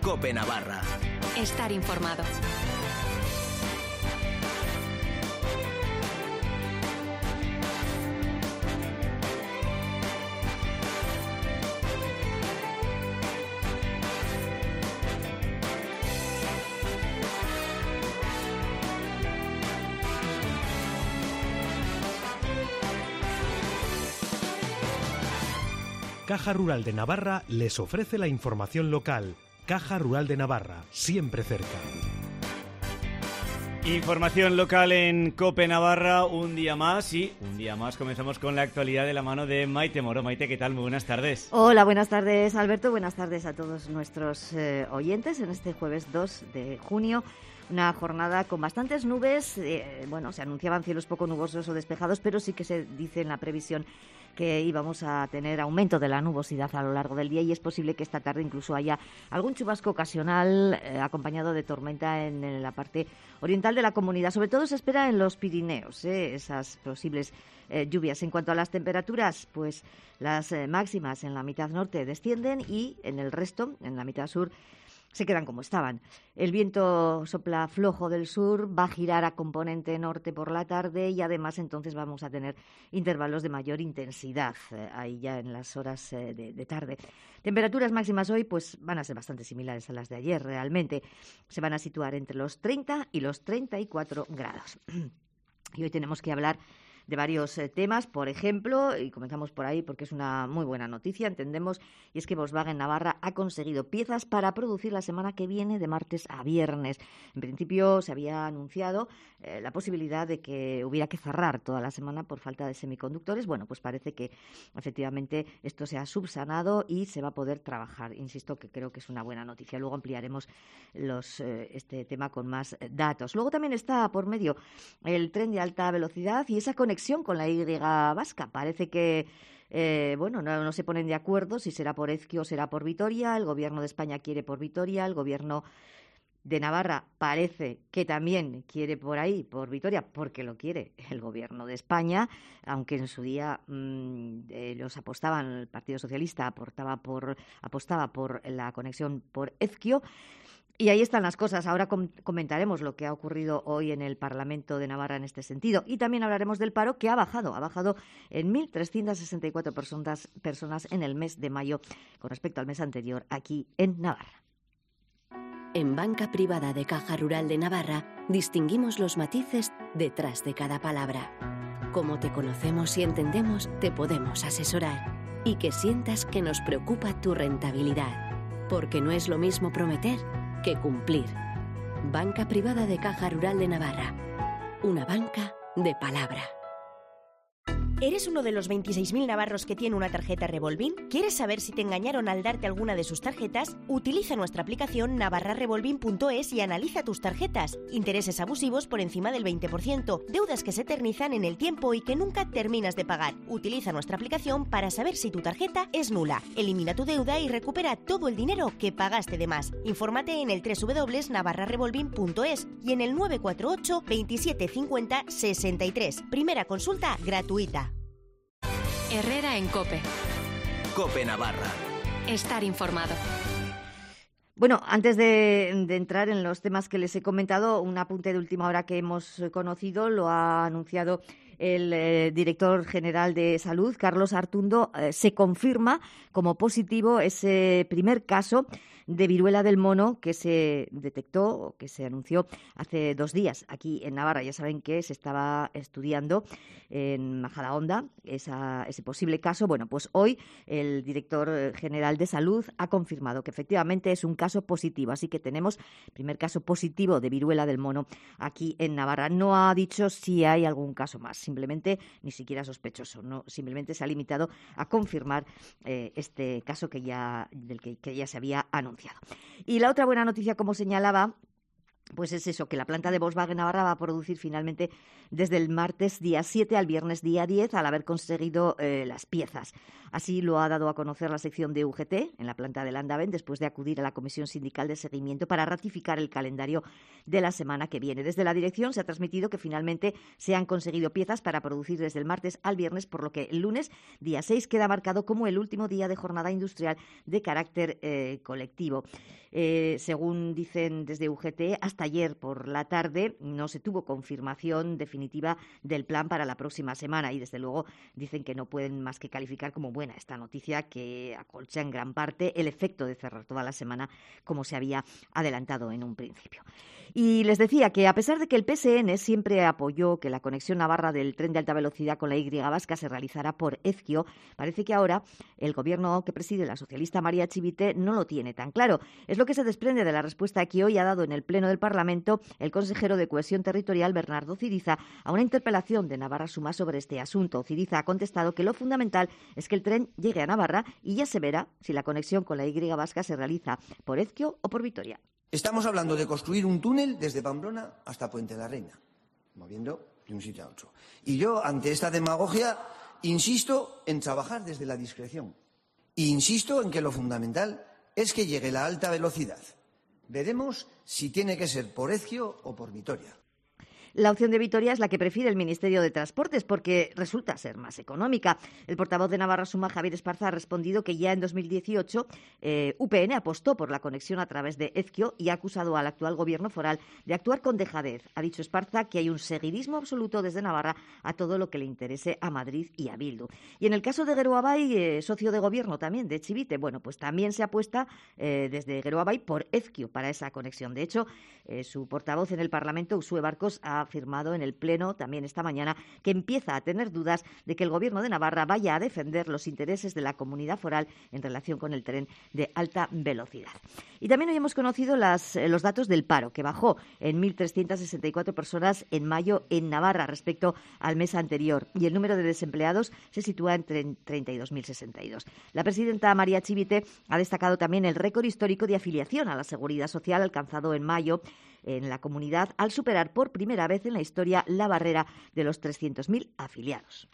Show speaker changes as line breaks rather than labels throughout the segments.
COPE Navarra.
Estar informado.
Caja Rural de Navarra les ofrece la información local. Caja Rural de Navarra, siempre cerca.
Información local en COPE Navarra, un día más comenzamos con la actualidad de la mano de Maite Moro. Maite, ¿qué tal? Muy buenas tardes.
Hola, buenas tardes, Alberto. Buenas tardes a todos nuestros oyentes en este jueves 2 de junio. Una jornada con bastantes nubes. Se anunciaban cielos poco nubosos o despejados, pero sí que se dice en la previsión que íbamos a tener aumento de la nubosidad a lo largo del día y es posible que esta tarde incluso haya algún chubasco ocasional acompañado de tormenta en la parte oriental de la comunidad. Sobre todo se espera en los Pirineos, esas posibles lluvias. En cuanto a las temperaturas, pues las máximas en la mitad norte descienden y en el resto, en la mitad sur, se quedan como estaban. El viento sopla flojo del sur, va a girar a componente norte por la tarde y además entonces vamos a tener intervalos de mayor intensidad ahí ya en las horas de tarde. Temperaturas máximas hoy pues van a ser bastante similares a las de ayer realmente. Se van a situar entre los 30 y los 34 grados. Y hoy tenemos que hablar de varios temas, por ejemplo, y comenzamos por ahí porque es una muy buena noticia, entendemos, y es que Volkswagen Navarra ha conseguido piezas para producir la semana que viene de martes a viernes. En principio se había anunciado la posibilidad de que hubiera que cerrar toda la semana por falta de semiconductores. Bueno, pues parece que efectivamente esto se ha subsanado y se va a poder trabajar. Insisto que creo que es una buena noticia. Luego ampliaremos este tema con más datos. Luego también está por medio el tren de alta velocidad y esa conexión con la Y vasca. Parece que no se ponen de acuerdo si será por Ezquio o será por Vitoria. El Gobierno de España quiere por Vitoria, el Gobierno de Navarra parece que también quiere por ahí, por Vitoria, porque lo quiere el Gobierno de España, aunque en su día los apostaban, el Partido Socialista apostaba por la conexión por Ezquio. Y ahí están las cosas. Ahora comentaremos lo que ha ocurrido hoy en el Parlamento de Navarra en este sentido. Y también hablaremos del paro que ha bajado en 1.364 personas en el mes de mayo con respecto al mes anterior aquí en Navarra.
En Banca Privada de Caja Rural de Navarra distinguimos los matices detrás de cada palabra. Como te conocemos y entendemos, te podemos asesorar y que sientas que nos preocupa tu rentabilidad. Porque no es lo mismo prometer que cumplir. Banca Privada de Caja Rural de Navarra. Una banca de palabra.
¿Eres uno de los 26.000 navarros que tiene una tarjeta Revolving? ¿Quieres saber si te engañaron al darte alguna de sus tarjetas? Utiliza nuestra aplicación navarrarevolving.es y analiza tus tarjetas. Intereses abusivos por encima del 20%, deudas que se eternizan en el tiempo y que nunca terminas de pagar. Utiliza nuestra aplicación para saber si tu tarjeta es nula. Elimina tu deuda y recupera todo el dinero que pagaste de más. Infórmate en el www.navarrarevolving.es y en el 948 27 50 63. Primera consulta gratuita.
Herrera en COPE.
COPE Navarra.
Estar informado.
Bueno, antes de entrar en los temas que les he comentado, un apunte de última hora que hemos conocido, lo ha anunciado el director general de Salud, Carlos Artundo. Se confirma como positivo ese primer caso de viruela del mono que se detectó o que se anunció hace 2 días aquí en Navarra. Ya saben que se estaba estudiando en Majadahonda ese posible caso. Bueno, pues hoy el director general de Salud ha confirmado que efectivamente es un caso positivo. Así que tenemos primer caso positivo de viruela del mono aquí en Navarra. No ha dicho si hay algún caso más, simplemente ni siquiera sospechoso. No, simplemente se ha limitado a confirmar este caso que ya se había anunciado. Y la otra buena noticia, como señalaba, Pues es eso, que la planta de Volkswagen Navarra va a producir finalmente desde el martes día 7 al viernes día 10 al haber conseguido las piezas. Así lo ha dado a conocer la sección de UGT en la planta de Landaven después de acudir a la Comisión Sindical de Seguimiento para ratificar el calendario de la semana que viene. Desde la dirección se ha transmitido que finalmente se han conseguido piezas para producir desde el martes al viernes, por lo que el lunes, día 6, queda marcado como el último día de jornada industrial de carácter colectivo. Según dicen desde UGT, hasta ayer por la tarde no se tuvo confirmación definitiva del plan para la próxima semana y desde luego dicen que no pueden más que calificar como buena esta noticia, que acolcha en gran parte el efecto de cerrar toda la semana como se había adelantado en un principio. Y les decía que a pesar de que el PSN siempre apoyó que la conexión navarra del tren de alta velocidad con la Y vasca se realizara por Ezkio, parece que ahora el gobierno que preside la socialista María Chivite no lo tiene tan claro. Es lo que se desprende de la respuesta que hoy ha dado en el Pleno del Parlamento el consejero de Cohesión Territorial, Bernardo Ciriza, a una interpelación de Navarra Suma sobre este asunto. Ciriza ha contestado que lo fundamental es que el tren llegue a Navarra y ya se verá si la conexión con la Y vasca se realiza por Ezkio o por Vitoria.
Estamos hablando de construir un túnel desde Pamplona hasta Puente de la Reina, moviendo de un sitio a otro. Y yo, ante esta demagogia, insisto en trabajar desde la discreción. E insisto en que lo fundamental es que llegue la alta velocidad. Veremos si tiene que ser por Ezkio o por Vitoria.
La opción de Vitoria es la que prefiere el Ministerio de Transportes porque resulta ser más económica. El portavoz de Navarra Suma, Javier Esparza, ha respondido que ya en 2018 UPN apostó por la conexión a través de Ezkio y ha acusado al actual gobierno foral de actuar con dejadez. Ha dicho Esparza que hay un seguidismo absoluto desde Navarra a todo lo que le interese a Madrid y a Bildu. Y en el caso de Geroabay, socio de gobierno también de Chivite, bueno, pues también se apuesta desde Geroabay por Ezkio para esa conexión. De hecho, su portavoz en el Parlamento, Uxue Barcos, ha afirmado en el Pleno también esta mañana que empieza a tener dudas de que el Gobierno de Navarra vaya a defender los intereses de la comunidad foral en relación con el tren de alta velocidad. Y también hoy hemos conocido los datos del paro, que bajó en 1.364 personas en mayo en Navarra respecto al mes anterior, y el número de desempleados se sitúa en 32.062. La presidenta María Chivite ha destacado también el récord histórico de afiliación a la Seguridad Social alcanzado en mayo en la comunidad al superar por primera vez en la historia la barrera de los 300.000 afiliados.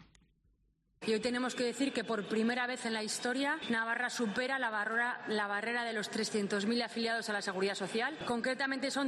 Y hoy tenemos que decir que por primera vez en la historia Navarra supera la barrera de los 300.000 afiliados a la Seguridad Social. Concretamente son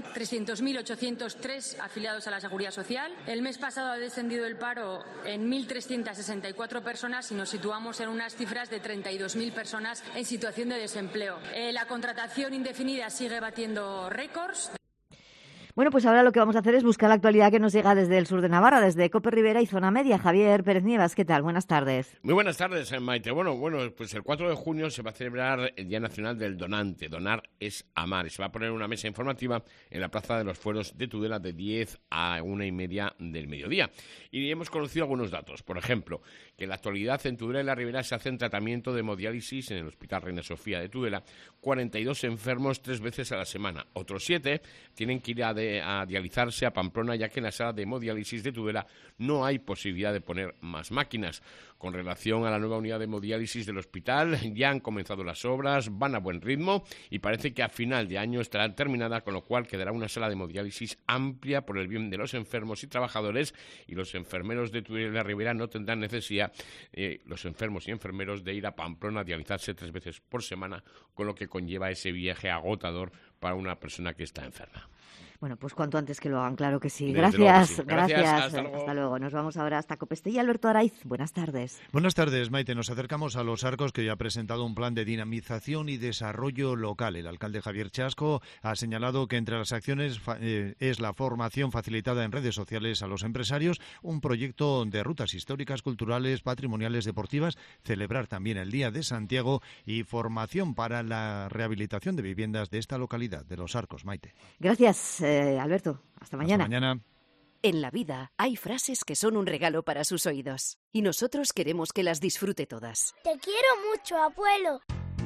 300.803 afiliados a la Seguridad Social. El mes pasado ha descendido el paro en 1.364 personas y nos situamos en unas cifras de 32.000 personas en situación de desempleo. La contratación indefinida sigue batiendo récords.
Bueno, pues ahora lo que vamos a hacer es buscar la actualidad que nos llega desde el sur de Navarra, desde Cope Rivera y Zona Media. Javier Pérez Nievas, ¿qué tal? Buenas tardes.
Muy buenas tardes, Maite. Bueno, pues el 4 de junio se va a celebrar el Día Nacional del Donante. Donar es amar. Y se va a poner una mesa informativa en la Plaza de los Fueros de Tudela de 10 a 1:30 del mediodía. Y hemos conocido algunos datos. Por ejemplo, que en la actualidad en Tudela y la Ribera se hacen tratamiento de hemodiálisis en el Hospital Reina Sofía de Tudela, 42 enfermos 3 veces a la semana. Otros 7 tienen que ir a dializarse a Pamplona, ya que en la sala de hemodiálisis de Tudela no hay posibilidad de poner más máquinas. Con relación a la nueva unidad de hemodiálisis del hospital, ya han comenzado las obras, van a buen ritmo y parece que a final de año estará terminada, con lo cual quedará una sala de hemodiálisis amplia por el bien de los enfermos y trabajadores, y los enfermeros de Tudela y la Ribera no tendrán necesidad, los enfermos y enfermeros, de ir a Pamplona a dializarse 3 veces por semana, con lo que conlleva ese viaje agotador para una persona que está enferma.
Bueno, pues cuanto antes que lo hagan, claro que sí.
Gracias.
Hasta luego. Nos vamos ahora hasta Copestella. Alberto Araiz, buenas tardes.
Buenas tardes, Maite. Nos acercamos a Los Arcos, que ya ha presentado un plan de dinamización y desarrollo local. El alcalde Javier Chasco ha señalado que entre las acciones es la formación facilitada en redes sociales a los empresarios, un proyecto de rutas históricas, culturales, patrimoniales, deportivas, celebrar también el Día de Santiago y formación para la rehabilitación de viviendas de esta localidad, de Los Arcos. Maite.
Gracias, Alberto. Hasta mañana.
Hasta mañana.
En la vida hay frases que son un regalo para sus oídos y nosotros queremos que las disfrute todas.
Te quiero mucho, abuelo.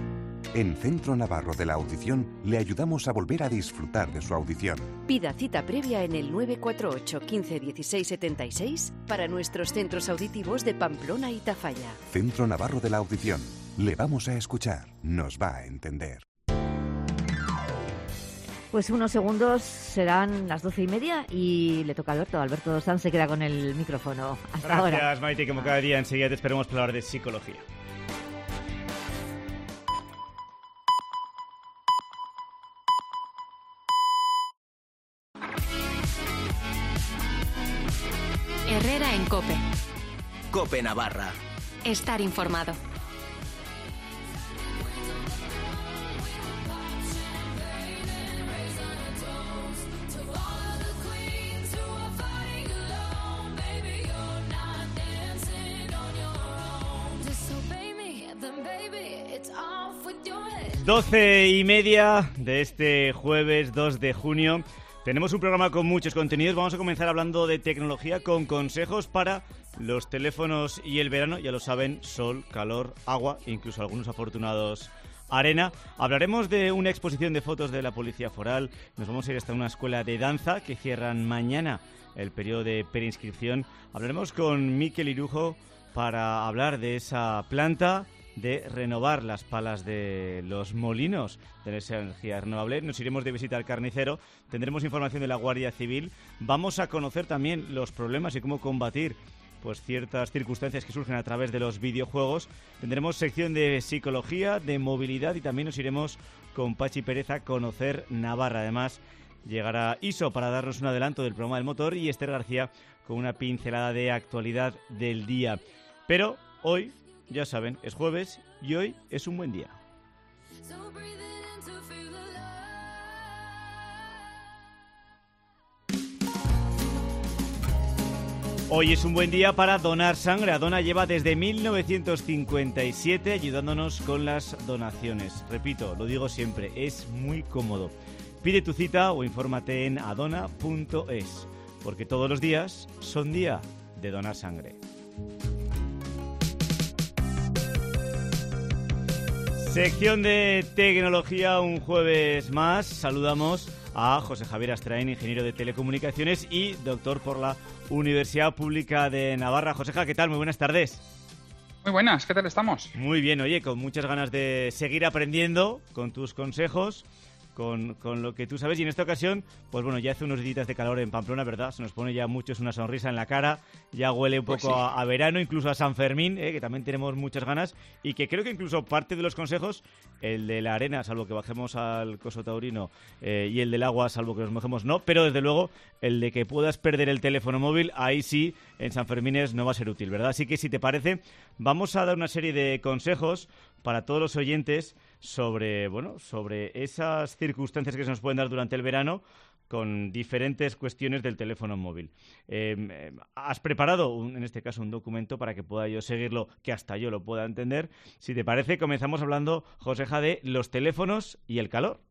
En Centro Navarro de la Audición le ayudamos a volver a disfrutar de su audición.
Pida cita previa en el 948 15 16 76 para nuestros centros auditivos de Pamplona y Tafalla.
Centro Navarro de la Audición. Le vamos a escuchar, nos va a entender.
Pues unos segundos serán las 12:30 y le toca a Alberto. Alberto Sanz se queda con el micrófono. Hasta ahora.
Gracias, Maite. Como cada día, enseguida te esperamos para hablar de psicología.
Herrera en COPE.
COPE Navarra.
Estar informado.
Doce y media de este jueves 2 de junio. Tenemos un programa con muchos contenidos. Vamos a comenzar hablando de tecnología con consejos para los teléfonos y el verano. Ya lo saben, sol, calor, agua, incluso algunos afortunados arena. Hablaremos de una exposición de fotos de la Policía Foral. Nos vamos a ir hasta una escuela de danza que cierran mañana el periodo de preinscripción. Hablaremos con Mikel Irujo para hablar de esa planta de renovar las palas de los molinos de esa energía renovable. Nos iremos de visita al carnicero, tendremos información de la Guardia Civil, vamos a conocer también los problemas y cómo combatir pues ciertas circunstancias que surgen a través de los videojuegos. Tendremos sección de psicología, de movilidad y también nos iremos con Pachi Pérez a conocer Navarra. Además, llegará Iso para darnos un adelanto del programa del motor y Esther García con una pincelada de actualidad del día. Pero hoy, ya saben, es jueves y hoy es un buen día. Hoy es un buen día para donar sangre. Adona lleva desde 1957 ayudándonos con las donaciones. Repito, lo digo siempre, es muy cómodo. Pide tu cita o infórmate en adona.es, porque todos los días son día de donar sangre. Sección de tecnología, un jueves más. Saludamos a José Javier Astrain, ingeniero de telecomunicaciones y doctor por la Universidad Pública de Navarra. Joseja, ¿qué tal? Muy buenas tardes.
Muy buenas, ¿qué tal estamos?
Muy bien, oye, con muchas ganas de seguir aprendiendo con tus consejos, con lo que tú sabes. Y en esta ocasión, pues bueno, ya hace unos días de calor en Pamplona, ¿verdad? Se nos pone ya muchos una sonrisa en la cara, ya huele un poco a verano, incluso a San Fermín, que también tenemos muchas ganas, y que creo que incluso parte de los consejos, el de la arena, salvo que bajemos al coso taurino, y el del agua, salvo que nos mojemos, no, pero desde luego el de que puedas perder el teléfono móvil, ahí sí, en San Fermines no va a ser útil, ¿verdad? Así que si te parece, vamos a dar una serie de consejos para todos los oyentes sobre esas circunstancias que se nos pueden dar durante el verano con diferentes cuestiones del teléfono móvil. Has preparado, en este caso, un documento para que pueda yo seguirlo, que hasta yo lo pueda entender. Si te parece, comenzamos hablando, Joseja, de los teléfonos y el calor.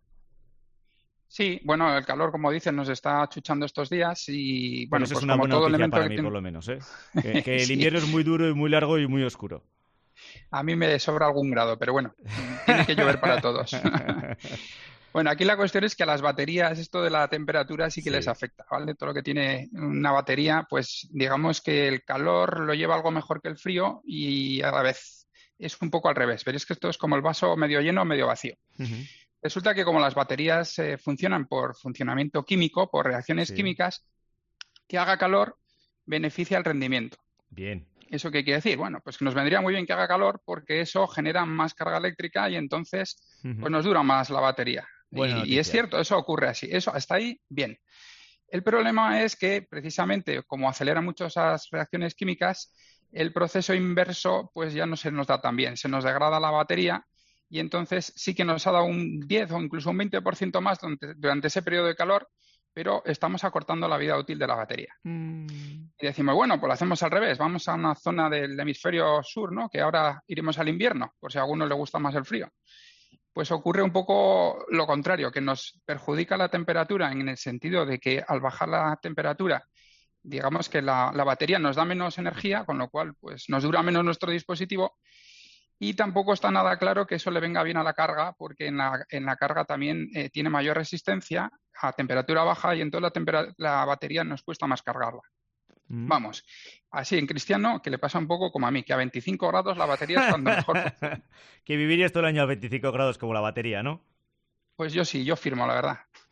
Sí, bueno, el calor, como dicen, nos está achuchando estos días y, bueno,
eso
pues
es una
como
buena
todo
noticia
elemento
para
que
mí, por lo menos, que el invierno es muy duro y muy largo y muy oscuro.
A mí me sobra algún grado, pero bueno, tiene que llover para todos. Bueno, aquí la cuestión es que a las baterías esto de la temperatura sí que les afecta, ¿vale? Todo lo que tiene una batería, pues digamos que el calor lo lleva algo mejor que el frío y a la vez es un poco al revés. Veréis que esto es como el vaso medio lleno o medio vacío. Uh-huh. Resulta que como las baterías funcionan por funcionamiento químico, por reacciones químicas, que haga calor beneficia el rendimiento.
Bien.
¿Eso qué quiere decir? Bueno, pues que nos vendría muy bien que haga calor porque eso genera más carga eléctrica y entonces pues nos dura más la batería. Y es cierto, eso ocurre así. Eso hasta ahí, bien. El problema es que precisamente como acelera mucho esas reacciones químicas, el proceso inverso pues ya no se nos da tan bien. Se nos degrada la batería y entonces sí que nos ha dado un 10 o incluso un 20% más durante ese periodo de calor, pero estamos acortando la vida útil de la batería. Y decimos, bueno, pues lo hacemos al revés. Vamos a una zona del hemisferio sur, ¿no? Que ahora iremos al invierno, por si a alguno le gusta más el frío. Pues ocurre un poco lo contrario, que nos perjudica la temperatura en el sentido de que al bajar la temperatura, digamos que la batería nos da menos energía, con lo cual pues nos dura menos nuestro dispositivo. Y tampoco está nada claro que eso le venga bien a la carga, porque en la carga también tiene mayor resistencia a temperatura baja y entonces la batería nos cuesta más cargarla. Vamos, así en cristiano, que le pasa un poco como a mí, que a 25 grados la batería es cuando mejor funciona.
Que vivirías todo el año a 25 grados como la batería, ¿no?
Pues yo sí, yo firmo, la verdad.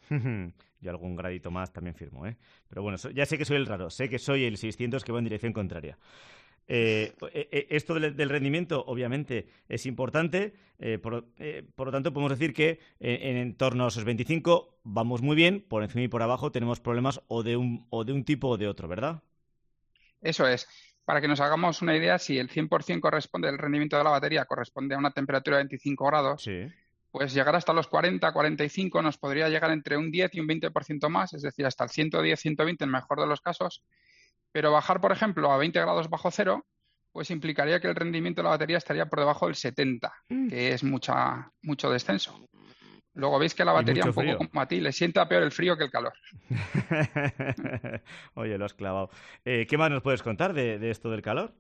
Y algún gradito más también firmo, ¿eh? Pero bueno, ya sé que soy el raro, sé que soy el 600 que va en dirección contraria. Esto del rendimiento, obviamente, es importante. Por lo tanto, podemos decir que en torno a esos 25 vamos muy bien. Por encima y por abajo tenemos problemas o de un tipo o de otro, ¿verdad?
Eso es. Para que nos hagamos una idea, si el 100% corresponde, el rendimiento de la batería corresponde a una temperatura de 25 grados,
sí,
pues llegar hasta los 40, 45 nos podría llegar entre un 10 y un 20% más, es decir, hasta el 110, 120 en el mejor de los casos. Pero bajar, por ejemplo, a 20 grados bajo cero, pues implicaría que el rendimiento de la batería estaría por debajo del 70, que es mucho descenso. Luego veis que la batería, un poco como a ti, le sienta peor el frío que el calor.
Oye, lo has clavado. ¿Qué más nos puedes contar de esto del calor?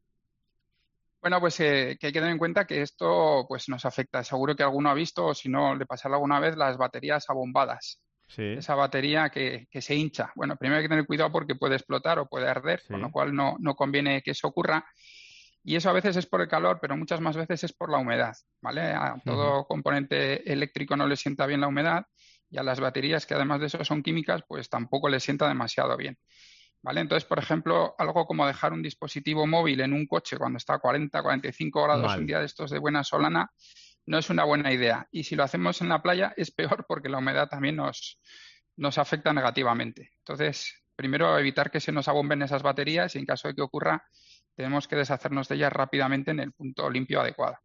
Bueno, pues que hay que tener en cuenta que esto pues nos afecta. Seguro que alguno ha visto, o si no, le pasará alguna vez, las baterías abombadas.
Sí.
Esa batería que se hincha. Bueno, primero hay que tener cuidado porque puede explotar o puede arder, con lo cual no conviene que eso ocurra. Y eso a veces es por el calor, pero muchas más veces es por la humedad, ¿vale? A todo componente eléctrico no le sienta bien la humedad y a las baterías, que además de eso son químicas, pues tampoco le sienta demasiado bien, ¿vale? Entonces, por ejemplo, algo como dejar un dispositivo móvil en un coche cuando está a 40, 45 grados un día de estos de buena solana no es una buena idea. Y si lo hacemos en la playa es peor porque la humedad también nos afecta negativamente. Entonces, primero evitar que se nos abomben esas baterías y en caso de que ocurra tenemos que deshacernos de ellas rápidamente en el punto limpio adecuado.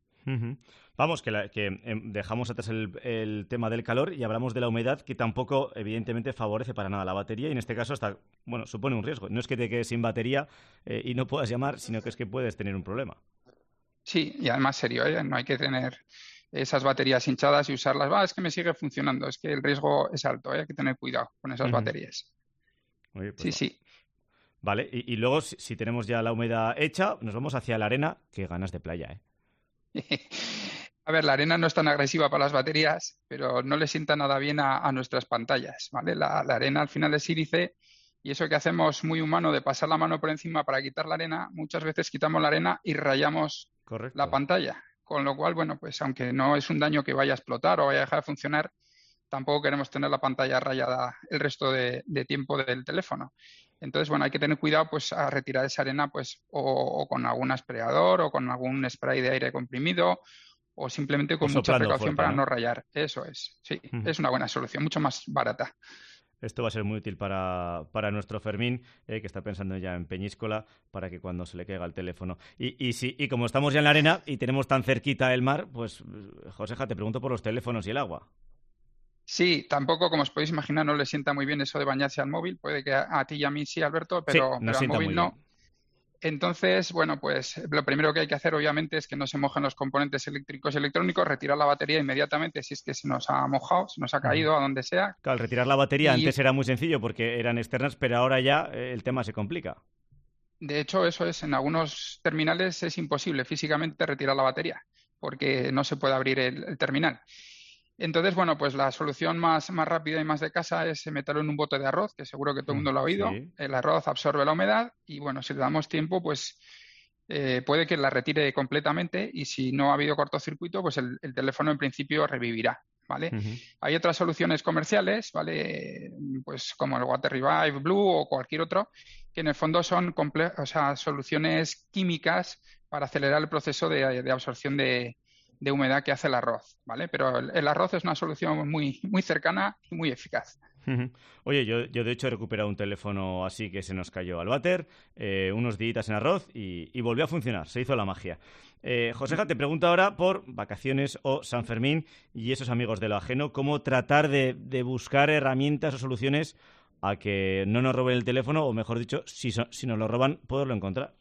Vamos, que dejamos atrás el tema del calor y hablamos de la humedad, que tampoco, evidentemente, favorece para nada la batería y en este caso hasta, bueno, supone un riesgo. No es que te quedes sin batería y no puedas llamar, sino que es que puedes tener un problema.
Sí, y además serio, ¿eh? No hay que tener esas baterías hinchadas y usarlas. Es que me sigue funcionando, es que el riesgo es alto, ¿eh? Hay que tener cuidado con esas baterías.
Oye, pues
sí.
Vale, y luego, si tenemos ya la humedad hecha, nos vamos hacia la arena. Qué ganas de playa, ¿eh?
A ver, la arena no es tan agresiva para las baterías, pero no le sienta nada bien a nuestras pantallas, ¿vale? La arena al final es sílice y eso que hacemos muy humano de pasar la mano por encima para quitar la arena, muchas veces quitamos la arena y rayamos la pantalla. Con lo cual, bueno, pues aunque no es un daño que vaya a explotar o vaya a dejar de funcionar, tampoco queremos tener la pantalla rayada el resto de tiempo del teléfono. Entonces, bueno, hay que tener cuidado pues a retirar esa arena pues o con algún aspirador o con algún spray de aire comprimido o simplemente con mucha precaución para no rayar. Eso es, sí, es una buena solución, mucho más barata.
Esto va a ser muy útil para nuestro Fermín, que está pensando ya en Peñíscola, para que cuando se le caiga el teléfono. Y como estamos ya en la arena y tenemos tan cerquita el mar, pues, Joseja, te pregunto por los teléfonos y el agua.
Sí, tampoco, como os podéis imaginar, no le sienta muy bien eso de bañarse al móvil. Puede que a ti y a mí sí, Alberto, pero al móvil no. Entonces, bueno, pues lo primero que hay que hacer, obviamente, es que no se mojen los componentes eléctricos y electrónicos, retirar la batería inmediatamente si es que se nos ha mojado, se nos ha caído a donde sea.
Claro, retirar la batería antes era muy sencillo porque eran externas, pero ahora ya el tema se complica.
De hecho, eso es, en algunos terminales es imposible físicamente retirar la batería porque no se puede abrir el terminal. Entonces, bueno, pues la solución más rápida y más de casa es meterlo en un bote de arroz, que seguro que todo el mundo lo ha oído. Sí. El arroz absorbe la humedad y, bueno, si le damos tiempo, pues puede que la retire completamente y si no ha habido cortocircuito, pues el teléfono en principio revivirá, ¿vale? Hay otras soluciones comerciales, ¿vale? Pues como el Water Revive Blue o cualquier otro, que en el fondo son soluciones químicas para acelerar el proceso de absorción de humedad que hace el arroz, ¿vale? Pero el arroz es una solución muy cercana y muy eficaz.
Oye, yo de hecho he recuperado un teléfono así que se nos cayó al váter, unos días en arroz y volvió a funcionar, se hizo la magia. Joseja, te pregunto ahora por vacaciones o San Fermín y esos amigos de lo ajeno, cómo tratar de buscar herramientas o soluciones a que no nos roben el teléfono, o mejor dicho, si nos lo roban, poderlo encontrar.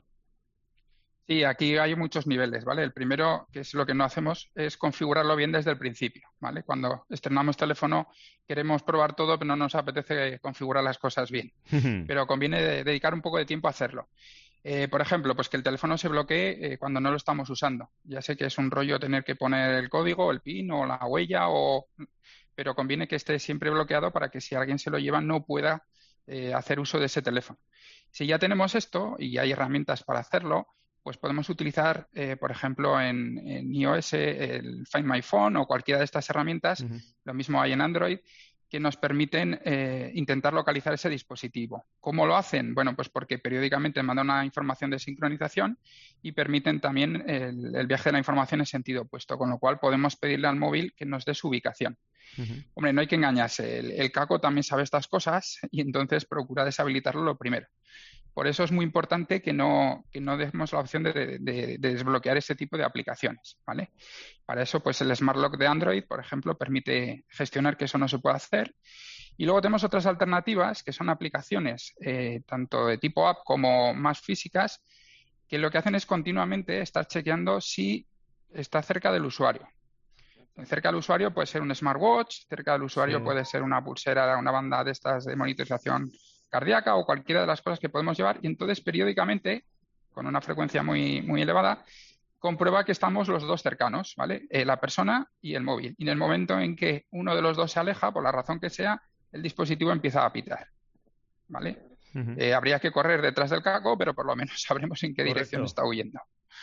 Sí, aquí hay muchos niveles, ¿vale? El primero, que es lo que no hacemos, es configurarlo bien desde el principio, ¿vale? Cuando estrenamos teléfono queremos probar todo, pero no nos apetece configurar las cosas bien. Pero conviene dedicar un poco de tiempo a hacerlo. Por ejemplo, pues que el teléfono se bloquee cuando no lo estamos usando. Ya sé que es un rollo tener que poner el código, el PIN o la huella, pero conviene que esté siempre bloqueado para que si alguien se lo lleva no pueda hacer uso de ese teléfono. Si ya tenemos esto y hay herramientas para hacerlo, pues podemos utilizar, por ejemplo, en iOS el Find My Phone o cualquiera de estas herramientas. Lo mismo hay en Android, que nos permiten intentar localizar ese dispositivo. ¿Cómo lo hacen? Bueno, pues porque periódicamente mandan una información de sincronización y permiten también el viaje de la información en sentido opuesto, con lo cual podemos pedirle al móvil que nos dé su ubicación. Hombre, no hay que engañarse, el CACO también sabe estas cosas y entonces procura deshabilitarlo lo primero. Por eso es muy importante que no demos la opción de desbloquear ese tipo de aplicaciones, ¿vale? Para eso, pues el Smart Lock de Android, por ejemplo, permite gestionar que eso no se puede hacer. Y luego tenemos otras alternativas, que son aplicaciones tanto de tipo app como más físicas, que lo que hacen es continuamente estar chequeando si está cerca del usuario. Cerca del usuario puede ser un smartwatch, cerca del usuario puede ser una pulsera, una banda de estas de monitorización cardíaca o cualquiera de las cosas que podemos llevar, y entonces periódicamente, con una frecuencia muy, muy elevada, comprueba que estamos los dos cercanos, ¿vale? La persona y el móvil. Y en el momento en que uno de los dos se aleja, por la razón que sea, el dispositivo empieza a pitar, ¿vale? Habría que correr detrás del CACO, pero por lo menos sabremos en qué dirección está huyendo.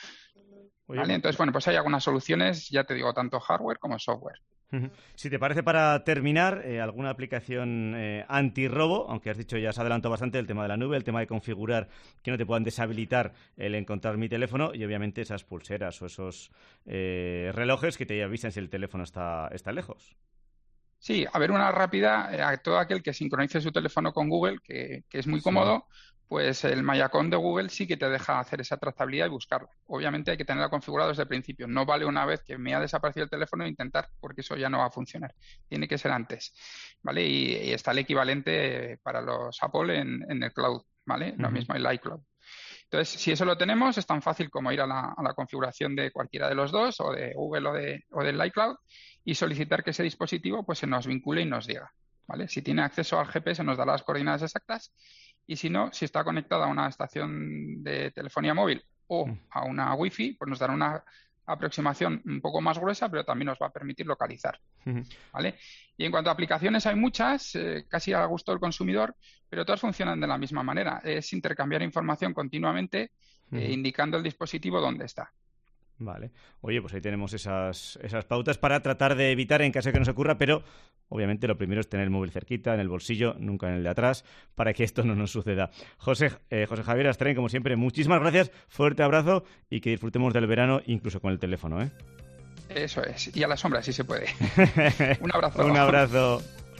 ¿Vale? Entonces, bueno, pues hay algunas soluciones, ya te digo, tanto hardware como software.
Si te parece, para terminar, alguna aplicación antirrobo, aunque has dicho, ya has adelantado bastante el tema de la nube, el tema de configurar que no te puedan deshabilitar el encontrar mi teléfono y obviamente esas pulseras o esos relojes que te avisan si el teléfono está lejos.
Sí, a ver, una rápida, a todo aquel que sincronice su teléfono con Google, que es muy cómodo, pues el My Account de Google sí que te deja hacer esa trazabilidad y buscarlo. Obviamente hay que tenerlo configurado desde el principio. No vale una vez que me ha desaparecido el teléfono intentar, porque eso ya no va a funcionar. Tiene que ser antes, ¿vale? Y está el equivalente para los Apple en el cloud, ¿vale? Lo mismo el iCloud. Entonces, si eso lo tenemos, es tan fácil como ir a la configuración de cualquiera de los dos, o de Google o del iCloud, y solicitar que ese dispositivo pues se nos vincule y nos diga, ¿vale? Si tiene acceso al GPS nos dará las coordenadas exactas, y si no, si está conectada a una estación de telefonía móvil o a una Wi-Fi, pues nos dará una aproximación un poco más gruesa, pero también nos va a permitir localizar, ¿vale? Y en cuanto a aplicaciones, hay muchas, casi a gusto del consumidor, pero todas funcionan de la misma manera. Es intercambiar información continuamente, indicando el dispositivo dónde está.
Vale. Oye, pues ahí tenemos esas pautas para tratar de evitar en caso de que nos ocurra, pero obviamente lo primero es tener el móvil cerquita, en el bolsillo, nunca en el de atrás, para que esto no nos suceda. José Javier Astren, como siempre, muchísimas gracias, fuerte abrazo y que disfrutemos del verano incluso con el teléfono, ¿eh?
Eso es, y a la sombra si se puede. Un abrazo.
Un abrazo.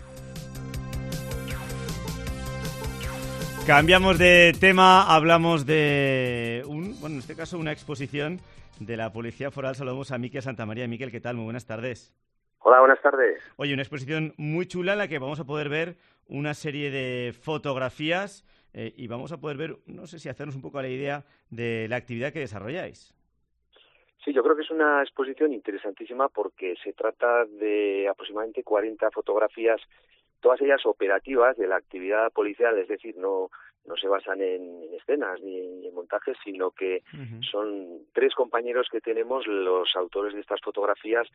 Cambiamos de tema, hablamos de en este caso una exposición de la Policía Foral. Saludamos a Miquel Santamaría. Miquel, ¿qué tal? Muy buenas tardes.
Hola, buenas tardes.
Oye, una exposición muy chula en la que vamos a poder ver una serie de fotografías y vamos a poder ver, no sé si hacernos un poco a la idea de la actividad que desarrolláis.
Sí, yo creo que es una exposición interesantísima porque se trata de aproximadamente 40 fotografías, todas ellas operativas de la actividad policial, es decir, no se basan en escenas ni en montajes, sino que son 3 compañeros que tenemos, los autores de estas fotografías,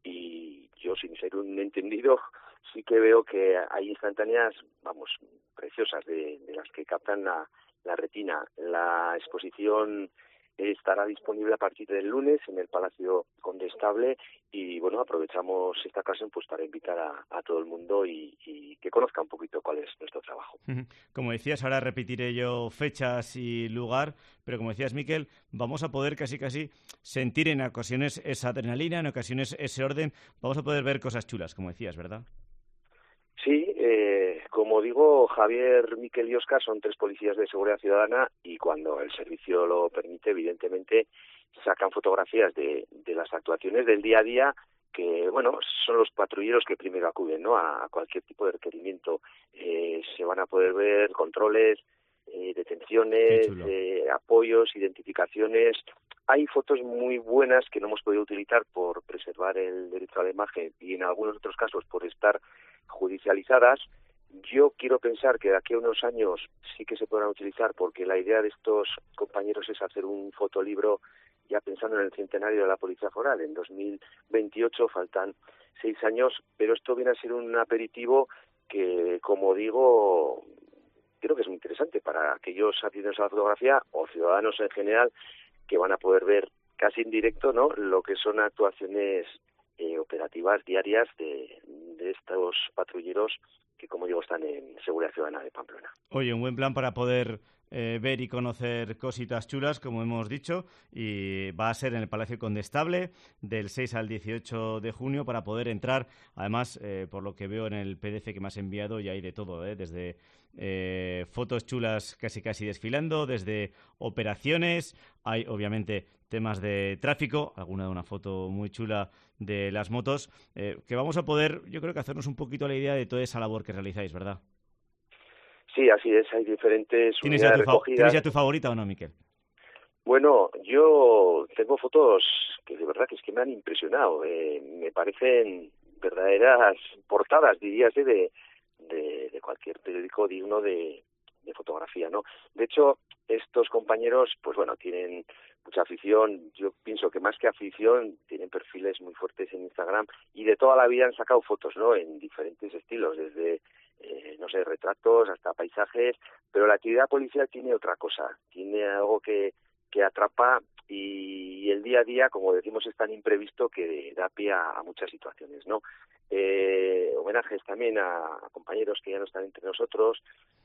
y yo, sin ser un entendido, sí que veo que hay instantáneas, preciosas, de las que captan la retina. La exposición estará disponible a partir del lunes en el Palacio Condestable y, aprovechamos esta ocasión pues para invitar a todo el mundo y que conozca un poquito cuál es nuestro trabajo.
Como decías, ahora repetiré yo fechas y lugar, pero como decías, Miquel, vamos a poder casi sentir en ocasiones esa adrenalina, en ocasiones ese orden, vamos a poder ver cosas chulas, como decías, ¿verdad?
Sí, como digo, Javier, Miquel y Óscar son 3 policías de seguridad ciudadana y cuando el servicio lo permite, evidentemente, sacan fotografías de las actuaciones del día a día que, son los patrulleros que primero acuden, ¿no?, a cualquier tipo de requerimiento. Se van a poder ver controles, detenciones, apoyos, identificaciones. Hay fotos muy buenas que no hemos podido utilizar por preservar el derecho a la imagen y en algunos otros casos por estar judicializadas. Yo quiero pensar que de aquí a unos años sí que se podrán utilizar porque la idea de estos compañeros es hacer un fotolibro ya pensando en el centenario de la Policía Foral. En 2028 faltan 6 años, pero esto viene a ser un aperitivo que, como digo, creo que es muy interesante para aquellos aficionados a la fotografía o ciudadanos en general que van a poder ver casi en directo, ¿no?, lo que son actuaciones operativas diarias de estos patrulleros que, como digo, están en Seguridad Ciudadana de Pamplona.
Oye, un buen plan para poder ver y conocer cositas chulas, como hemos dicho, y va a ser en el Palacio Condestable del 6 al 18 de junio para poder entrar. Además, por lo que veo en el PDF que me has enviado, ya hay de todo, desde fotos chulas casi desfilando, desde operaciones, hay obviamente temas de tráfico, alguna de una foto muy chula de las motos, que vamos a poder, yo creo que hacernos un poquito la idea de toda esa labor que realizáis, ¿verdad?
Sí, así es, hay diferentes unidades recogidas.
¿Tienes ya tu favorita o no, Miquel?
Bueno, yo tengo fotos que de verdad que es que me han impresionado. Me parecen verdaderas portadas, diríase, de cualquier periódico digno de fotografía, ¿no? De hecho, estos compañeros, pues bueno, tienen mucha afición. Yo pienso que más que afición, tienen perfiles muy fuertes en Instagram y de toda la vida han sacado fotos, ¿no? En diferentes estilos, desde no sé, retratos hasta paisajes, pero la actividad policial tiene otra cosa, tiene algo que atrapa y el día a día, como decimos, es tan imprevisto que da pie a muchas situaciones, ¿no? Homenajes también a compañeros que ya no están entre nosotros.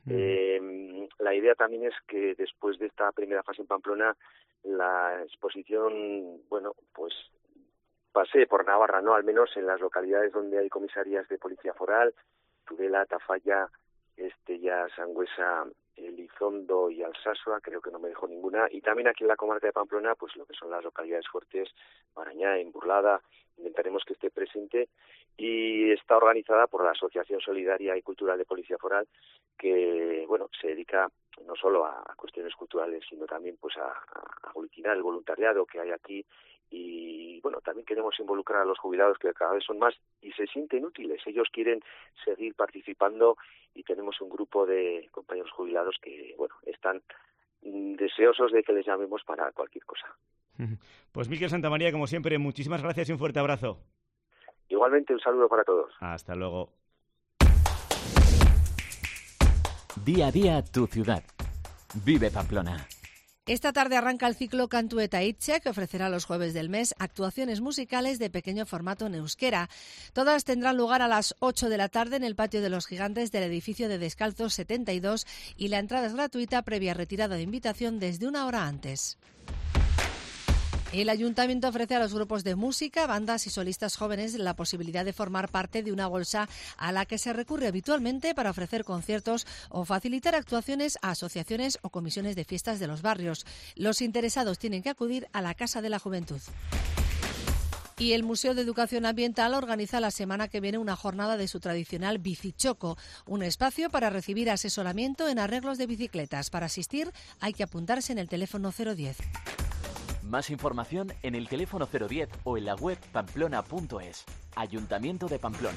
La idea también es que después de esta primera fase en Pamplona, la exposición, bueno, pues pase por Navarra, ¿no? Al menos en las localidades donde hay comisarías de policía foral, Tudela, Tafalla, Estella, Sangüesa, Elizondo y Alsasua, creo que no me dejo ninguna, y también aquí en la comarca de Pamplona, pues lo que son las localidades fuertes, Marañá, Burlada, intentaremos que esté presente, y está organizada por la Asociación Solidaria y Cultural de Policía Foral, que, bueno, se dedica no solo a cuestiones culturales, sino también pues a aglutinar el voluntariado que hay aquí. Y bueno, también queremos involucrar a los jubilados, que cada vez son más y se sienten útiles. Ellos quieren seguir participando y tenemos un grupo de compañeros jubilados que, bueno, están deseosos de que les llamemos para cualquier cosa.
Pues Miquel Santamaría, como siempre, muchísimas gracias y un fuerte abrazo.
Igualmente, un saludo para todos.
Hasta luego.
Día a día, tu ciudad. Vive Pamplona.
Esta tarde arranca el ciclo Cantu eta Hitze, que ofrecerá los jueves del mes actuaciones musicales de pequeño formato en euskera. Todas tendrán lugar a las 8 de la tarde en el Patio de los Gigantes del edificio de Descalzos 72 y la entrada es gratuita previa retirada de invitación desde una hora antes. El Ayuntamiento ofrece a los grupos de música, bandas y solistas jóvenes la posibilidad de formar parte de una bolsa a la que se recurre habitualmente para ofrecer conciertos o facilitar actuaciones a asociaciones o comisiones de fiestas de los barrios. Los interesados tienen que acudir a la Casa de la Juventud. Y el Museo de Educación Ambiental organiza la semana que viene una jornada de su tradicional Bicichoco, un espacio para recibir asesoramiento en arreglos de bicicletas. Para asistir hay que apuntarse en el teléfono 010.
Más información en el teléfono 010 o en la web pamplona.es. Ayuntamiento de Pamplona.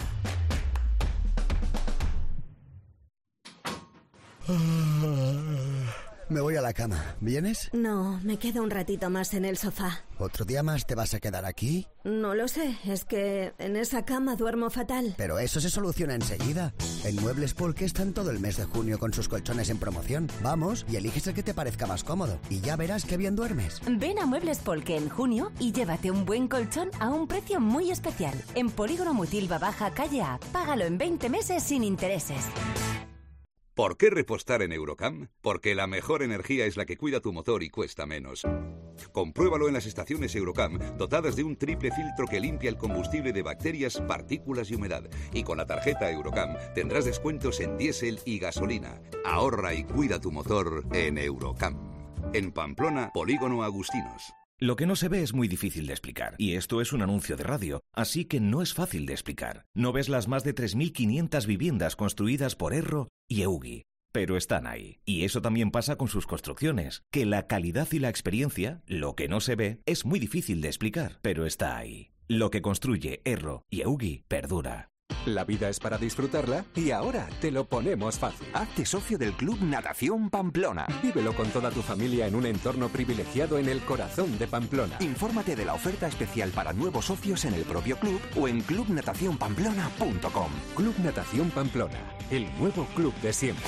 Me voy a la cama. ¿Vienes?
No, me quedo un ratito más en el sofá.
¿Otro día más te vas a quedar aquí?
No lo sé, es que en esa cama duermo fatal.
Pero eso se soluciona enseguida. En Muebles Polke están todo el mes de junio con sus colchones en promoción. Vamos y eliges el que te parezca más cómodo. Y ya verás qué bien duermes.
Ven a Muebles Polke en junio y llévate un buen colchón a un precio muy especial. En Polígono Mutilva Baja, calle A. Págalo en 20 meses sin intereses.
¿Por qué repostar en Eurocam? Porque la mejor energía es la que cuida tu motor y cuesta menos. Compruébalo en las estaciones Eurocam, dotadas de un triple filtro que limpia el combustible de bacterias, partículas y humedad. Y con la tarjeta Eurocam tendrás descuentos en diésel y gasolina. Ahorra y cuida tu motor en Eurocam. En Pamplona, Polígono Agustinos.
Lo que no se ve es muy difícil de explicar, y esto es un anuncio de radio, así que no es fácil de explicar. No ves las más de 3.500 viviendas construidas por Erro y Eugi, pero están ahí. Y eso también pasa con sus construcciones, que la calidad y la experiencia, lo que no se ve, es muy difícil de explicar, pero está ahí. Lo que construye Erro y Eugi perdura.
La vida es para disfrutarla y ahora te lo ponemos fácil.
Hazte socio del Club Natación Pamplona.
Vívelo con toda tu familia en un entorno privilegiado en el corazón de Pamplona.
Infórmate de la oferta especial para nuevos socios en el propio club o en clubnatacionpamplona.com.
Club Natación Pamplona, el nuevo club de siempre.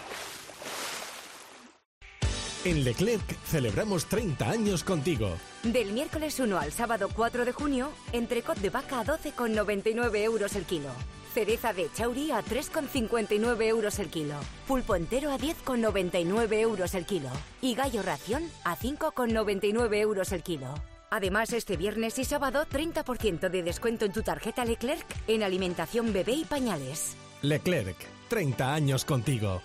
En Leclerc celebramos 30 años contigo.
Del miércoles 1 al sábado 4 de junio, entrecot de vaca a 12,99 € el kilo.
Cereza de Chauri a 3,59 euros el kilo. Pulpo entero a 10,99 euros el kilo. Y gallo ración a 5,99 euros el kilo. Además, este viernes y sábado, 30% de descuento en tu tarjeta Leclerc en alimentación bebé y pañales.
Leclerc, 30 años contigo.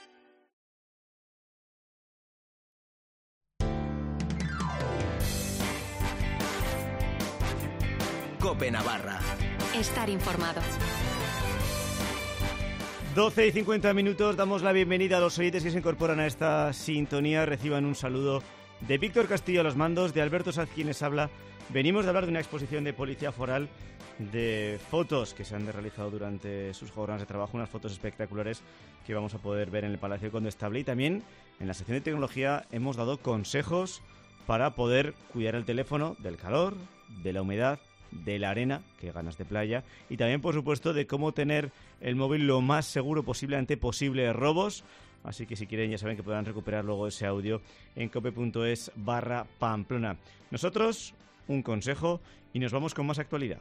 COPE Navarra.
Estar informado.
12 y 50 minutos, damos la bienvenida a los oyentes que se incorporan a esta sintonía. Reciban un saludo de Víctor Castillo a los mandos, de Alberto Sanz quien les habla. Venimos de hablar de una exposición de Policía Foral de fotos que se han realizado durante sus jornadas de trabajo, unas fotos espectaculares que vamos a poder ver en el Palacio Condestable. Y también en la sección de tecnología hemos dado consejos para poder cuidar el teléfono del calor, de la humedad, de la arena, que ganas de playa, y también, por supuesto, de cómo tener el móvil lo más seguro posible ante posibles robos. Así que si quieren, ya saben que podrán recuperar luego ese audio en cope.es/Pamplona. Nosotros, un consejo y nos vamos con más actualidad.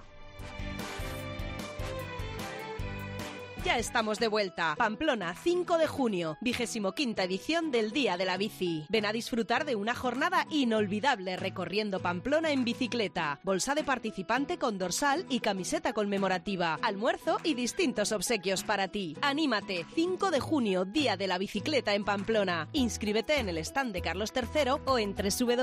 Ya estamos de vuelta. Pamplona, 5 de junio, 25ª edición del Día de la Bici. Ven a disfrutar de una jornada inolvidable recorriendo Pamplona en bicicleta. Bolsa de participante con dorsal y camiseta conmemorativa. Almuerzo y distintos obsequios para ti. Anímate, 5 de junio, Día de la Bicicleta en Pamplona. Inscríbete en el stand de Carlos III o en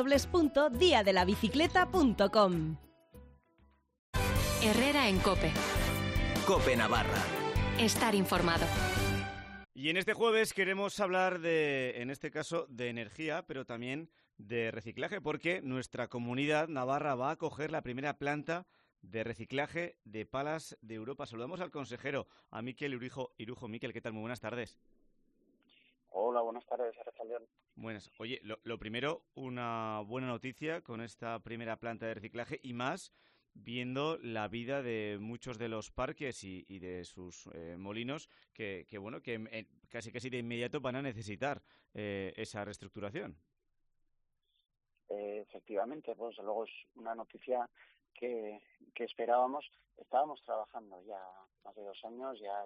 www.diadelabicicleta.com.
Herrera en COPE.
COPE Navarra.
Estar informado.
Y en este jueves queremos hablar en este caso, de energía, pero también de reciclaje, porque nuestra comunidad navarra va a acoger la primera planta de reciclaje de palas de Europa. Saludamos al consejero, a Mikel Irujo. Mikel, ¿qué tal? Muy buenas tardes.
Hola, buenas tardes, Arrachaldeón.
Buenas. Oye, lo primero, una buena noticia con esta primera planta de reciclaje y más viendo la vida de muchos de los parques y de sus molinos que casi de inmediato van a necesitar esa reestructuración.
Efectivamente, pues luego es una noticia que esperábamos. Estábamos trabajando ya más de 2 años, ya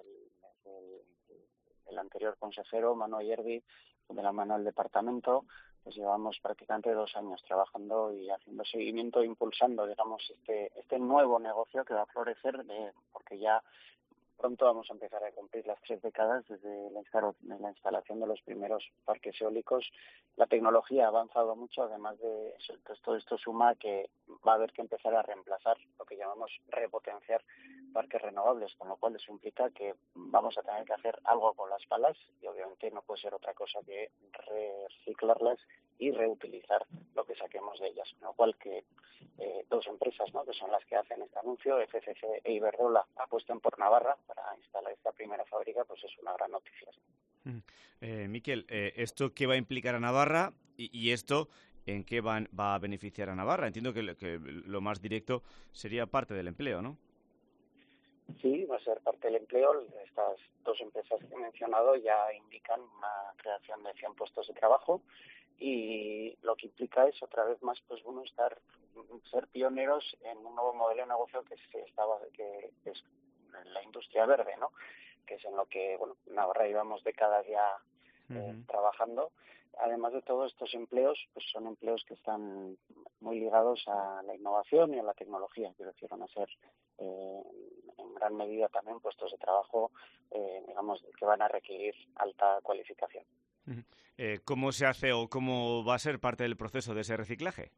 el anterior consejero, Manuel Yerbi, de la mano del departamento, pues llevamos prácticamente 2 años trabajando y haciendo seguimiento, impulsando, digamos, este nuevo negocio que va a florecer, porque ya pronto vamos a empezar a cumplir las 3 décadas desde la instalación de los primeros parques eólicos. La tecnología ha avanzado mucho, además de eso, entonces todo esto suma que va a haber que empezar a reemplazar lo que llamamos repotenciar parques renovables, con lo cual eso implica que vamos a tener que hacer algo con las palas y obviamente no puede ser otra cosa que reciclarlas y reutilizar lo que saquemos de ellas, con lo cual que 2 empresas, ¿no?, que son las que hacen este anuncio, FCC e Iberdrola, apuesten por Navarra para instalar esta primera fábrica, pues es una gran noticia.
Mikel, ¿esto qué va a implicar a Navarra y esto en qué va a beneficiar a Navarra? Entiendo que lo más directo sería parte del empleo, ¿no?
Sí, va a ser parte del empleo. Estas 2 empresas que he mencionado ya indican una creación de 100 puestos de trabajo y lo que implica es otra vez más, pues bueno, ser pioneros en un nuevo modelo de negocio que es la industria verde, ¿no?, que es en lo que, bueno, Navarra llevamos décadas ya trabajando. Además de todos estos empleos, pues son empleos que están muy ligados a la innovación y a la tecnología, quiero decir, van a ser en gran medida también puestos de trabajo, digamos, que van a requerir alta cualificación.
¿Cómo se hace o cómo va a ser parte del proceso de ese reciclaje?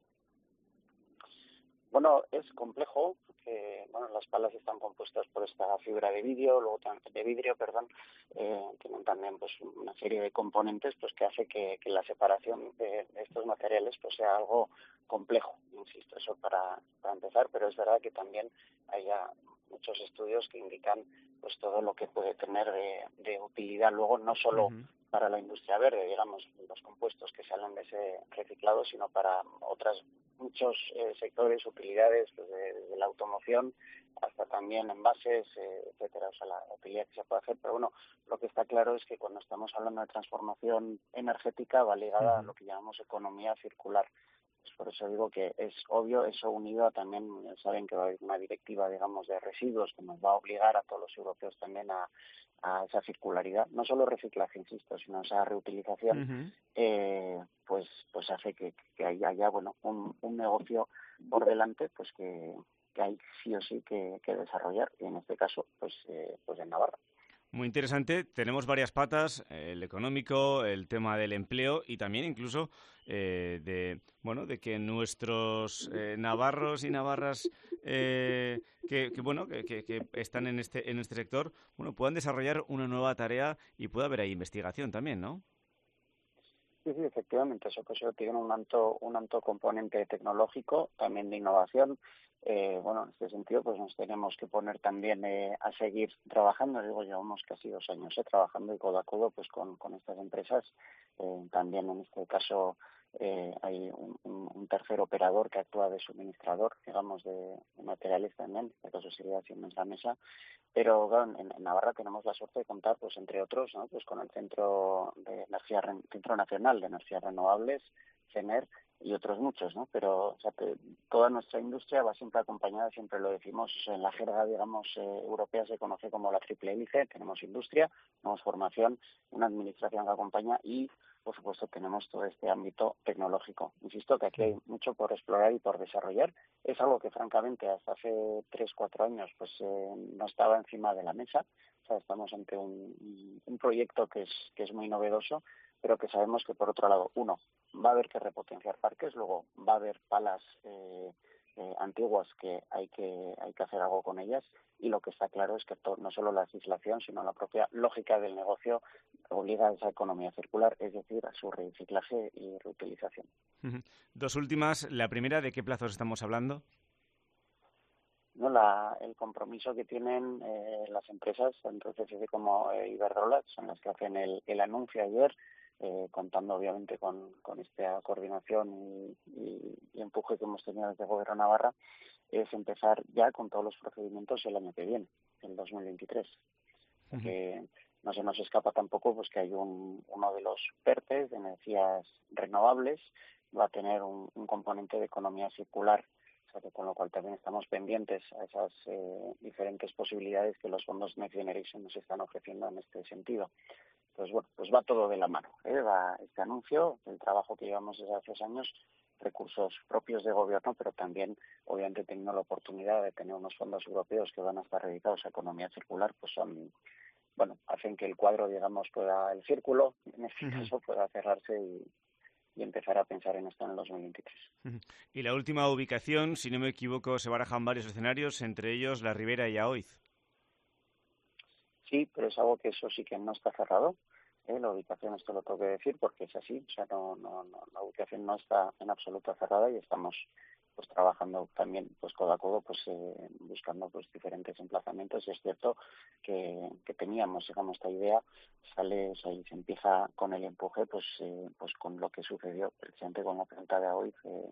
Bueno, es complejo porque las palas están compuestas por esta fibra de vidrio, tienen también pues una serie de componentes pues que hace que la separación de estos materiales pues sea algo complejo, insisto, eso para empezar, pero es verdad que también hay ya muchos estudios que indican pues todo lo que puede tener de utilidad luego, no solo para la industria verde, digamos, los compuestos que salen de ese reciclado, sino para muchos sectores, utilidades, pues desde la automoción hasta también envases, etcétera, o sea, la utilidad que se puede hacer. Pero bueno, lo que está claro es que cuando estamos hablando de transformación energética va ligada a lo que llamamos economía circular. Por eso digo que es obvio, eso unido a también, saben que va a haber una directiva, digamos, de residuos que nos va a obligar a todos los europeos también a esa circularidad, no solo reciclaje, insisto, sino esa reutilización, pues hace que haya, bueno, un negocio por delante, pues que hay sí o sí que desarrollar, y en este caso, pues en Navarra.
Muy interesante. Tenemos varias patas, el económico, el tema del empleo y también incluso de que nuestros navarros y navarras que están en este sector, puedan desarrollar una nueva tarea y pueda haber ahí investigación también, ¿no?
Sí, efectivamente, eso pues tiene un alto componente tecnológico, también de innovación. En este sentido, pues nos tenemos que poner también a seguir trabajando. Llevamos casi 2 años trabajando y codo a codo pues con estas empresas. También en este caso hay un tercer operador que actúa de suministrador, digamos, de materiales también. En este caso sería Siemens Gamesa. Pero claro, en Navarra tenemos la suerte de contar, pues entre otros, ¿no? Pues con el Centro Nacional de Energías Renovables, CENER, y otros muchos, ¿no? Pero toda nuestra industria va siempre acompañada, siempre lo decimos, en la jerga, digamos, europea se conoce como la triple hélice. Tenemos industria, tenemos formación, una administración que acompaña y, por supuesto, tenemos todo este ámbito tecnológico. Insisto que aquí hay mucho por explorar y por desarrollar. Es algo que, francamente, hasta hace 3-4 años pues no estaba encima de la mesa. O sea, estamos ante un proyecto que es muy novedoso, pero que sabemos que, por otro lado, va a haber que repotenciar parques, luego va a haber palas antiguas que hay que hacer algo con ellas, y lo que está claro es que no solo la legislación, sino la propia lógica del negocio obliga a esa economía circular, es decir, a su reciclaje y reutilización.
2 últimas. La primera, ¿de qué plazos estamos hablando?
No, el compromiso que tienen las empresas, tanto CFC como Iberdrola, son las que hacen el anuncio ayer, contando obviamente con esta coordinación y empuje que hemos tenido desde el Gobierno de Navarra, es empezar ya con todos los procedimientos el año que viene, el 2023. Que no se nos escapa tampoco pues que hay uno de los PERTEs de energías renovables, va a tener un componente de economía circular, o sea que con lo cual también estamos pendientes a esas diferentes posibilidades que los fondos Next Generation nos están ofreciendo en este sentido. Pues pues va todo de la mano. Va este anuncio, el trabajo que llevamos desde hace 2 años, recursos propios de gobierno, pero también, obviamente, teniendo la oportunidad de tener unos fondos europeos que van a estar dedicados a economía circular, pues hacen que el cuadro, digamos, el círculo, en este caso, pueda cerrarse y empezar a pensar en esto en el 2023.
Y la última ubicación, si no me equivoco, se barajan varios escenarios, entre ellos La Ribera y Aoiz.
Sí, pero es algo que eso sí que no está cerrado. La ubicación, esto lo tengo que decir porque es así, o sea, la ubicación no está en absoluto cerrada y estamos pues trabajando también pues codo a codo pues buscando pues diferentes emplazamientos. Y es cierto que teníamos, digamos, esta idea, y se empieza con el empuje pues con lo que sucedió precisamente con la planta de Aoiz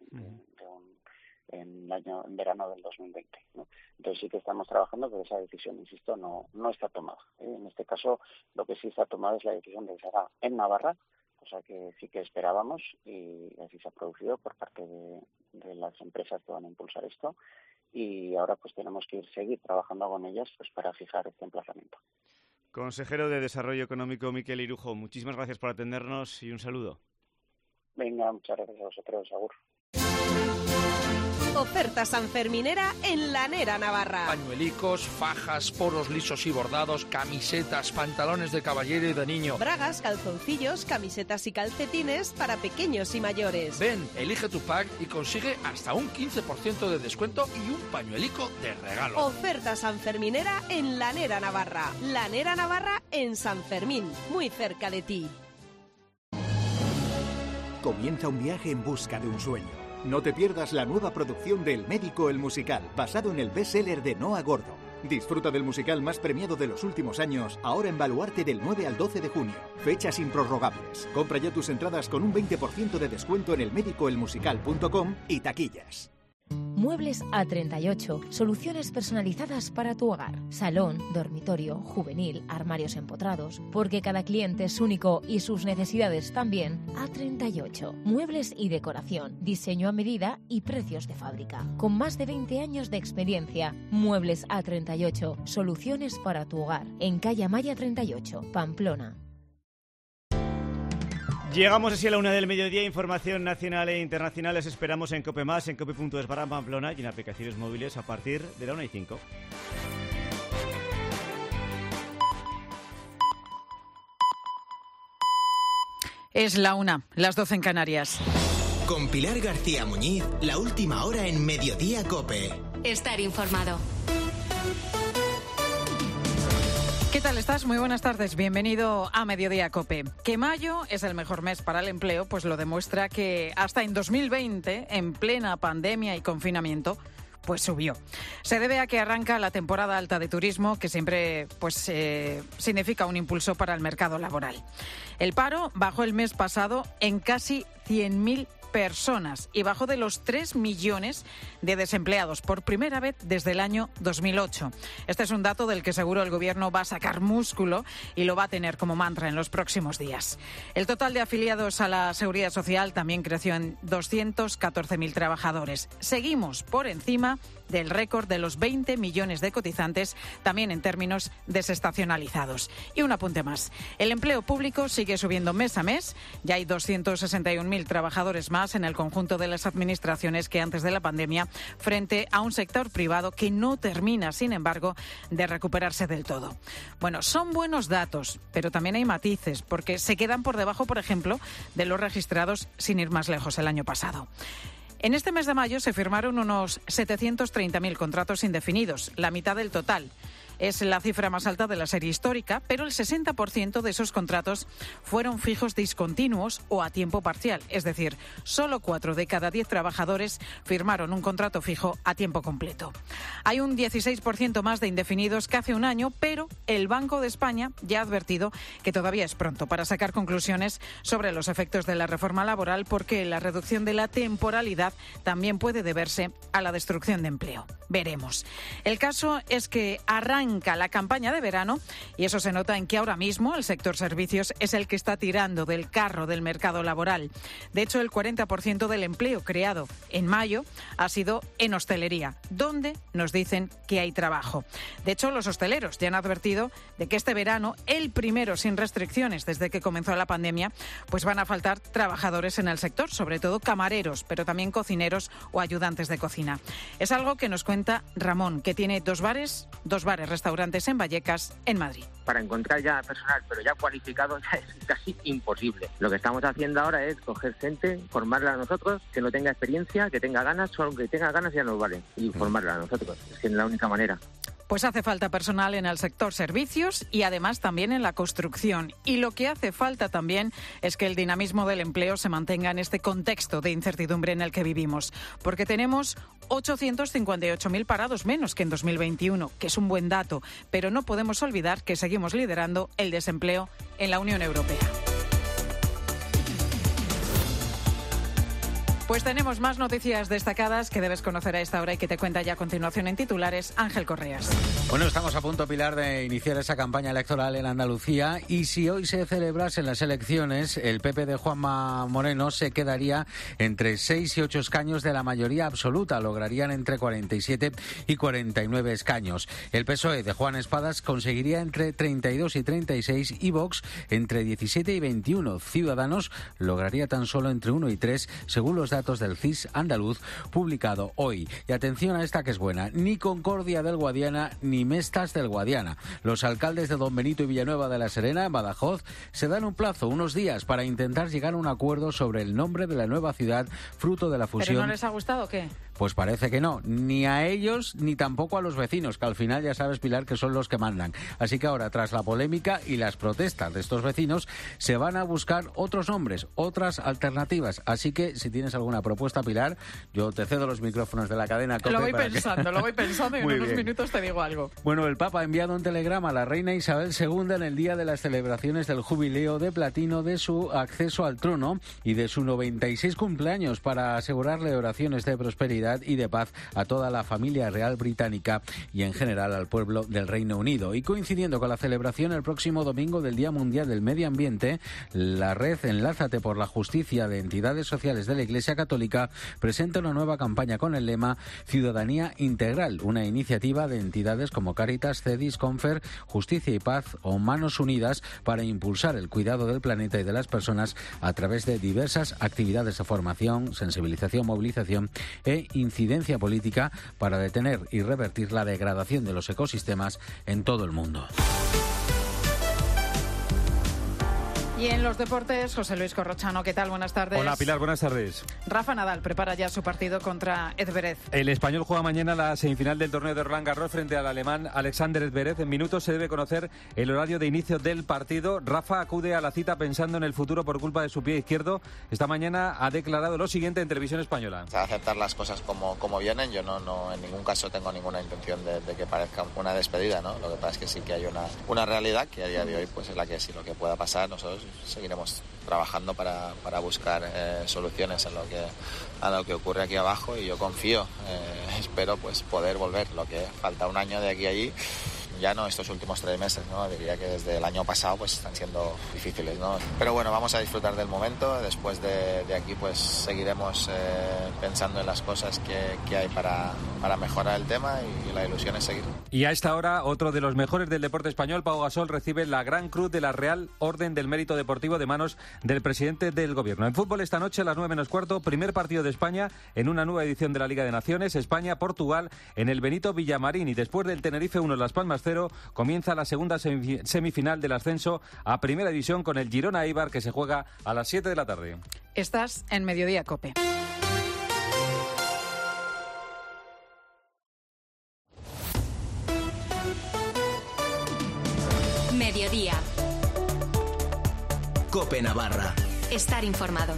en verano del 2020, ¿no? Entonces sí que estamos trabajando, pero esa decisión, insisto, no está tomada. En este caso, lo que sí está tomada es la decisión de que se haga en Navarra, cosa que sí que esperábamos y así se ha producido por parte de las empresas que van a impulsar esto, y ahora pues tenemos que seguir trabajando con ellas pues para fijar este emplazamiento.
Consejero de Desarrollo Económico Mikel Irujo, muchísimas gracias por atendernos y un saludo.
Venga, muchas gracias a vosotros, agur.
Oferta sanferminera en Lanera, Navarra.
Pañuelicos, fajas, poros lisos y bordados, camisetas, pantalones de caballero y de niño.
Bragas, calzoncillos, camisetas y calcetines para pequeños y mayores.
Ven, elige tu pack y consigue hasta un 15% de descuento y un pañuelico de regalo.
Oferta sanferminera en Lanera, Navarra. Lanera, Navarra en San Fermín, muy cerca de ti.
Comienza un viaje en busca de un sueño. No te pierdas la nueva producción de El Médico el Musical, basado en el bestseller de Noah Gordon. Disfruta del musical más premiado de los últimos años, ahora en Baluarte del 9 al 12 de junio. Fechas improrrogables. Compra ya tus entradas con un 20% de descuento en elmedicoelmusical.com y taquillas.
Muebles A38, soluciones personalizadas para tu hogar. Salón, dormitorio, juvenil, armarios empotrados. Porque cada cliente es único y sus necesidades también. A38, muebles y decoración, diseño a medida y precios de fábrica. Con más de 20 años de experiencia, Muebles A38, soluciones para tu hogar. En calle Amaya 38, Pamplona.
Llegamos así a la 1 del mediodía, información nacional e internacional. Les esperamos en COPE+, en cope.es/Pamplona y en aplicaciones móviles a partir de la 1:05.
Es la 1, las 12 en Canarias.
Con Pilar García Muñiz, la última hora en Mediodía COPE.
Estar informado.
¿Qué tal estás? Muy buenas tardes. Bienvenido a Mediodía COPE. Que mayo es el mejor mes para el empleo, pues lo demuestra que hasta en 2020, en plena pandemia y confinamiento, pues subió. Se debe a que arranca la temporada alta de turismo, que siempre significa un impulso para el mercado laboral. El paro bajó el mes pasado en casi 100.000 personas y bajó de los 3 millones de desempleados por primera vez desde el año 2008. Este es un dato del que seguro el Gobierno va a sacar músculo y lo va a tener como mantra en los próximos días. El total de afiliados a la Seguridad Social también creció en 214.000 trabajadores. Seguimos por encima del récord de los 20 millones de cotizantes, también en términos desestacionalizados. Y un apunte más. El empleo público sigue subiendo mes a mes. Ya hay 261.000 trabajadores más en el conjunto de las administraciones que antes de la pandemia, frente a un sector privado que no termina, sin embargo, de recuperarse del todo. Bueno, son buenos datos, pero también hay matices, porque se quedan por debajo, por ejemplo, de los registrados, sin ir más lejos, el año pasado. En este mes de mayo se firmaron unos 730.000 contratos indefinidos, la mitad del total. Es la cifra más alta de la serie histórica, pero el 60% de esos contratos fueron fijos discontinuos o a tiempo parcial. Es decir, solo 4 de cada 10 trabajadores firmaron un contrato fijo a tiempo completo. Hay un 16% más de indefinidos que hace un año, pero el Banco de España ya ha advertido que todavía es pronto para sacar conclusiones sobre los efectos de la reforma laboral, porque la reducción de la temporalidad también puede deberse a la destrucción de empleo. Veremos. El caso es que arranca la campaña de verano y eso se nota en que ahora mismo el sector servicios es el que está tirando del carro del mercado laboral. De hecho, el 40% del empleo creado en mayo ha sido en hostelería, donde nos dicen que hay trabajo. De hecho, los hosteleros ya han advertido de que este verano, el primero sin restricciones desde que comenzó la pandemia, pues van a faltar trabajadores en el sector, sobre todo camareros, pero también cocineros o ayudantes de cocina. Es algo que nos cuenta Ramón, que tiene dos bares restaurantes en Vallecas, en Madrid.
Para encontrar ya personal, pero ya cualificado, ya es casi imposible. Lo que estamos haciendo ahora es coger gente, formarla a nosotros, que no tenga experiencia, que tenga ganas, solo que tenga ganas ya nos vale, y formarla a nosotros. Es que es la única manera.
Pues hace falta personal en el sector servicios y además también en la construcción. Y lo que hace falta también es que el dinamismo del empleo se mantenga en este contexto de incertidumbre en el que vivimos. Porque tenemos 858.000 parados menos que en 2021, que es un buen dato. Pero no podemos olvidar que seguimos liderando el desempleo en la Unión Europea. Pues tenemos más noticias destacadas que debes conocer a esta hora y que te cuenta ya a continuación en titulares Ángel Correas.
Bueno, estamos a punto, Pilar, de iniciar esa campaña electoral en Andalucía y si hoy se celebrasen las elecciones, el PP de Juanma Moreno se quedaría entre 6 y 8 escaños de la mayoría absoluta. Lograrían entre 47 y 49 escaños. El PSOE de Juan Espadas conseguiría entre 32 y 36 y Vox entre 17 y 21. Ciudadanos lograría tan solo entre 1 y 3, según los datos del CIS andaluz publicado hoy. Y atención a esta que es buena, ni Concordia del Guadiana ni Mestas del Guadiana. Los alcaldes de Don Benito y Villanueva de la Serena, en Badajoz, se dan un plazo, unos días, para intentar llegar a un acuerdo sobre el nombre de la nueva ciudad, fruto de la fusión.
¿Pero no les ha gustado o qué?
Pues parece que no, ni a ellos ni tampoco a los vecinos, que al final ya sabes, Pilar, que son los que mandan. Así que ahora, tras la polémica y las protestas de estos vecinos, se van a buscar otros nombres, otras alternativas. Así que si tienes alguna propuesta, Pilar, yo te cedo los micrófonos de la cadena COPE.
Lo voy pensando y en unos minutos te digo algo.
Bueno, el Papa ha enviado un telegrama a la reina Isabel II en el día de las celebraciones del jubileo de platino de su acceso al trono y de su 96 cumpleaños para asegurarle oraciones de prosperidad prosperidad y de paz a toda la familia real británica y en general al pueblo del Reino Unido. Y coincidiendo con la celebración el próximo domingo del Día Mundial del Medio Ambiente, la red Enlázate por la Justicia de entidades sociales de la Iglesia Católica presenta una nueva campaña con el lema Ciudadanía Integral, una iniciativa de entidades como Cáritas, CEDIS, Confer, Justicia y Paz o Manos Unidas para impulsar el cuidado del planeta y de las personas a través de diversas actividades de formación, sensibilización, movilización e incidencia política para detener y revertir la degradación de los ecosistemas en todo el mundo.
Y en los deportes, José Luis Corrochano, ¿qué tal? Buenas tardes.
Hola Pilar, buenas tardes.
Rafa Nadal prepara ya su partido contra Zverev.
El español juega mañana la semifinal del torneo de Roland Garros frente al alemán Alexander Zverev. En minutos se debe conocer el horario de inicio del partido. Rafa acude a la cita pensando en el futuro por culpa de su pie izquierdo. Esta mañana ha declarado lo siguiente en Televisión Española.
Aceptar las cosas como vienen. Yo no en ningún caso tengo ninguna intención de que parezca una despedida, ¿no? Lo que pasa es que sí que hay una realidad que a día de hoy pues es la que si lo que pueda pasar nosotros seguiremos trabajando para buscar soluciones a lo que ocurre aquí abajo y yo confío, espero pues poder volver. Lo que falta un año de aquí a allí, ya no estos últimos 3 meses, ¿no? Diría que desde el año pasado pues están siendo difíciles, ¿no? Pero bueno, vamos a disfrutar del momento. Después de aquí pues seguiremos pensando en las cosas que hay para mejorar el tema y la ilusión es seguir.
Y a esta hora, otro de los mejores del deporte español, Pau Gasol, recibe la Gran Cruz de la Real Orden del Mérito Deportivo de manos del presidente del Gobierno. En fútbol esta noche a las 9:15, primer partido de España en una nueva edición de la Liga de Naciones, España-Portugal en el Benito Villamarín, y después del Tenerife 1 Las Palmas 0, comienza la segunda semifinal del ascenso a Primera División con el Girona Eibar, que se juega a las 7 de la tarde.
Estás en Mediodía COPE.
Mediodía.
COPE Navarra.
Estar informado.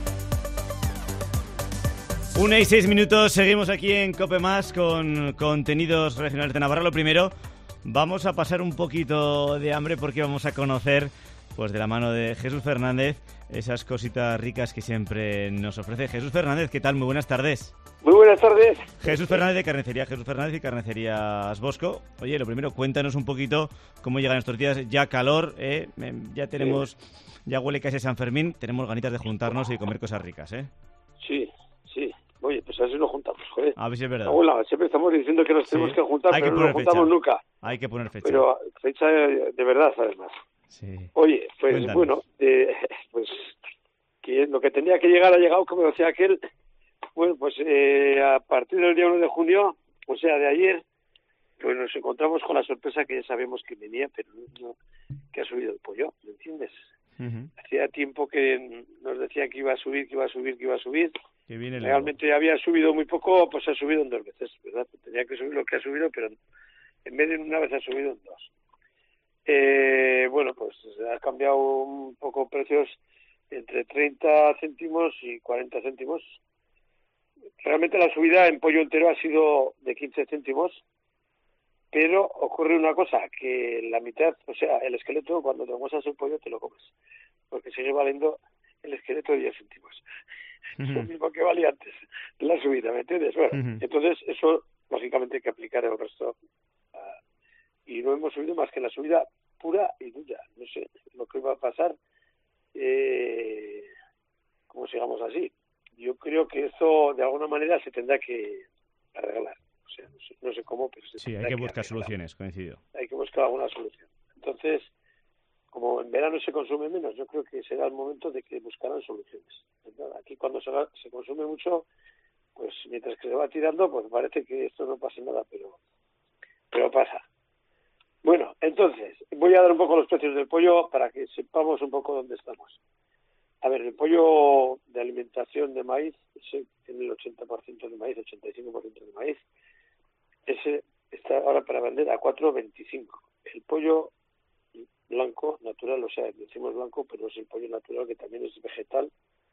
1:06, seguimos aquí en COPE Más con contenidos regionales de Navarra. Lo primero, vamos a pasar un poquito de hambre porque vamos a conocer, pues de la mano de Jesús Fernández, esas cositas ricas que siempre nos ofrece. Jesús Fernández, ¿qué tal? Muy buenas tardes.
Muy buenas tardes.
Jesús Fernández de Carnicería Jesús Fernández y Carnicerías Bosco. Oye, lo primero, cuéntanos un poquito cómo llegan estos días. Ya calor, ya tenemos, ya huele casi San Fermín, tenemos ganitas de juntarnos y comer cosas ricas, ¿eh?
Sí. Oye, pues a ver si nos juntamos, joder.
A ver si es verdad.
Abuela, siempre estamos diciendo que nos tenemos que juntar, pero no nos juntamos nunca.
Hay que poner fecha.
Pero fecha de verdad, además.
Sí.
Oye, pues cuéntanos. Bueno, pues que lo que tenía que llegar ha llegado, como decía aquel. Bueno, pues a partir del día 1 de junio, o sea, de ayer, pues nos encontramos con la sorpresa que ya sabemos que venía, pero no que ha subido el pollo, ¿me entiendes? Uh-huh. Hacía tiempo que nos decían que iba a subir.
Que viene
realmente había subido muy poco, pues ha subido en 2 veces, ¿verdad? Tenía que subir lo que ha subido, pero en vez de una vez ha subido en 2. Bueno, pues ha cambiado un poco precios entre 30 céntimos y 40 céntimos. Realmente la subida en pollo entero ha sido de 15 céntimos, pero ocurre una cosa, que la mitad, o sea, el esqueleto, cuando te muestras el pollo te lo comes, porque sigue valiendo el esqueleto de 10 céntimos. Uh-huh. Es lo mismo que valía antes la subida, ¿me entiendes? Bueno, uh-huh. Entonces eso lógicamente hay que aplicar el resto y no hemos subido más que la subida pura y dura. No sé lo que va a pasar como sigamos así. Yo creo que eso de alguna manera se tendrá que arreglar. O sea, no sé cómo, pero
sí, hay que buscar soluciones, coincido.
Hay que buscar alguna solución. Entonces, como en verano se consume menos, yo creo que será el momento de que buscaran soluciones. Aquí cuando se consume mucho, pues mientras que se va tirando, pues parece que esto no pasa nada, pero pasa. Bueno, entonces, voy a dar un poco los precios del pollo para que sepamos un poco dónde estamos. A ver, el pollo de alimentación de maíz, ese tiene el 80% de maíz, 85% de maíz, ese está ahora para vender a 4,25. El pollo blanco, natural, o sea, decimos blanco, pero es el pollo natural que también es vegetal,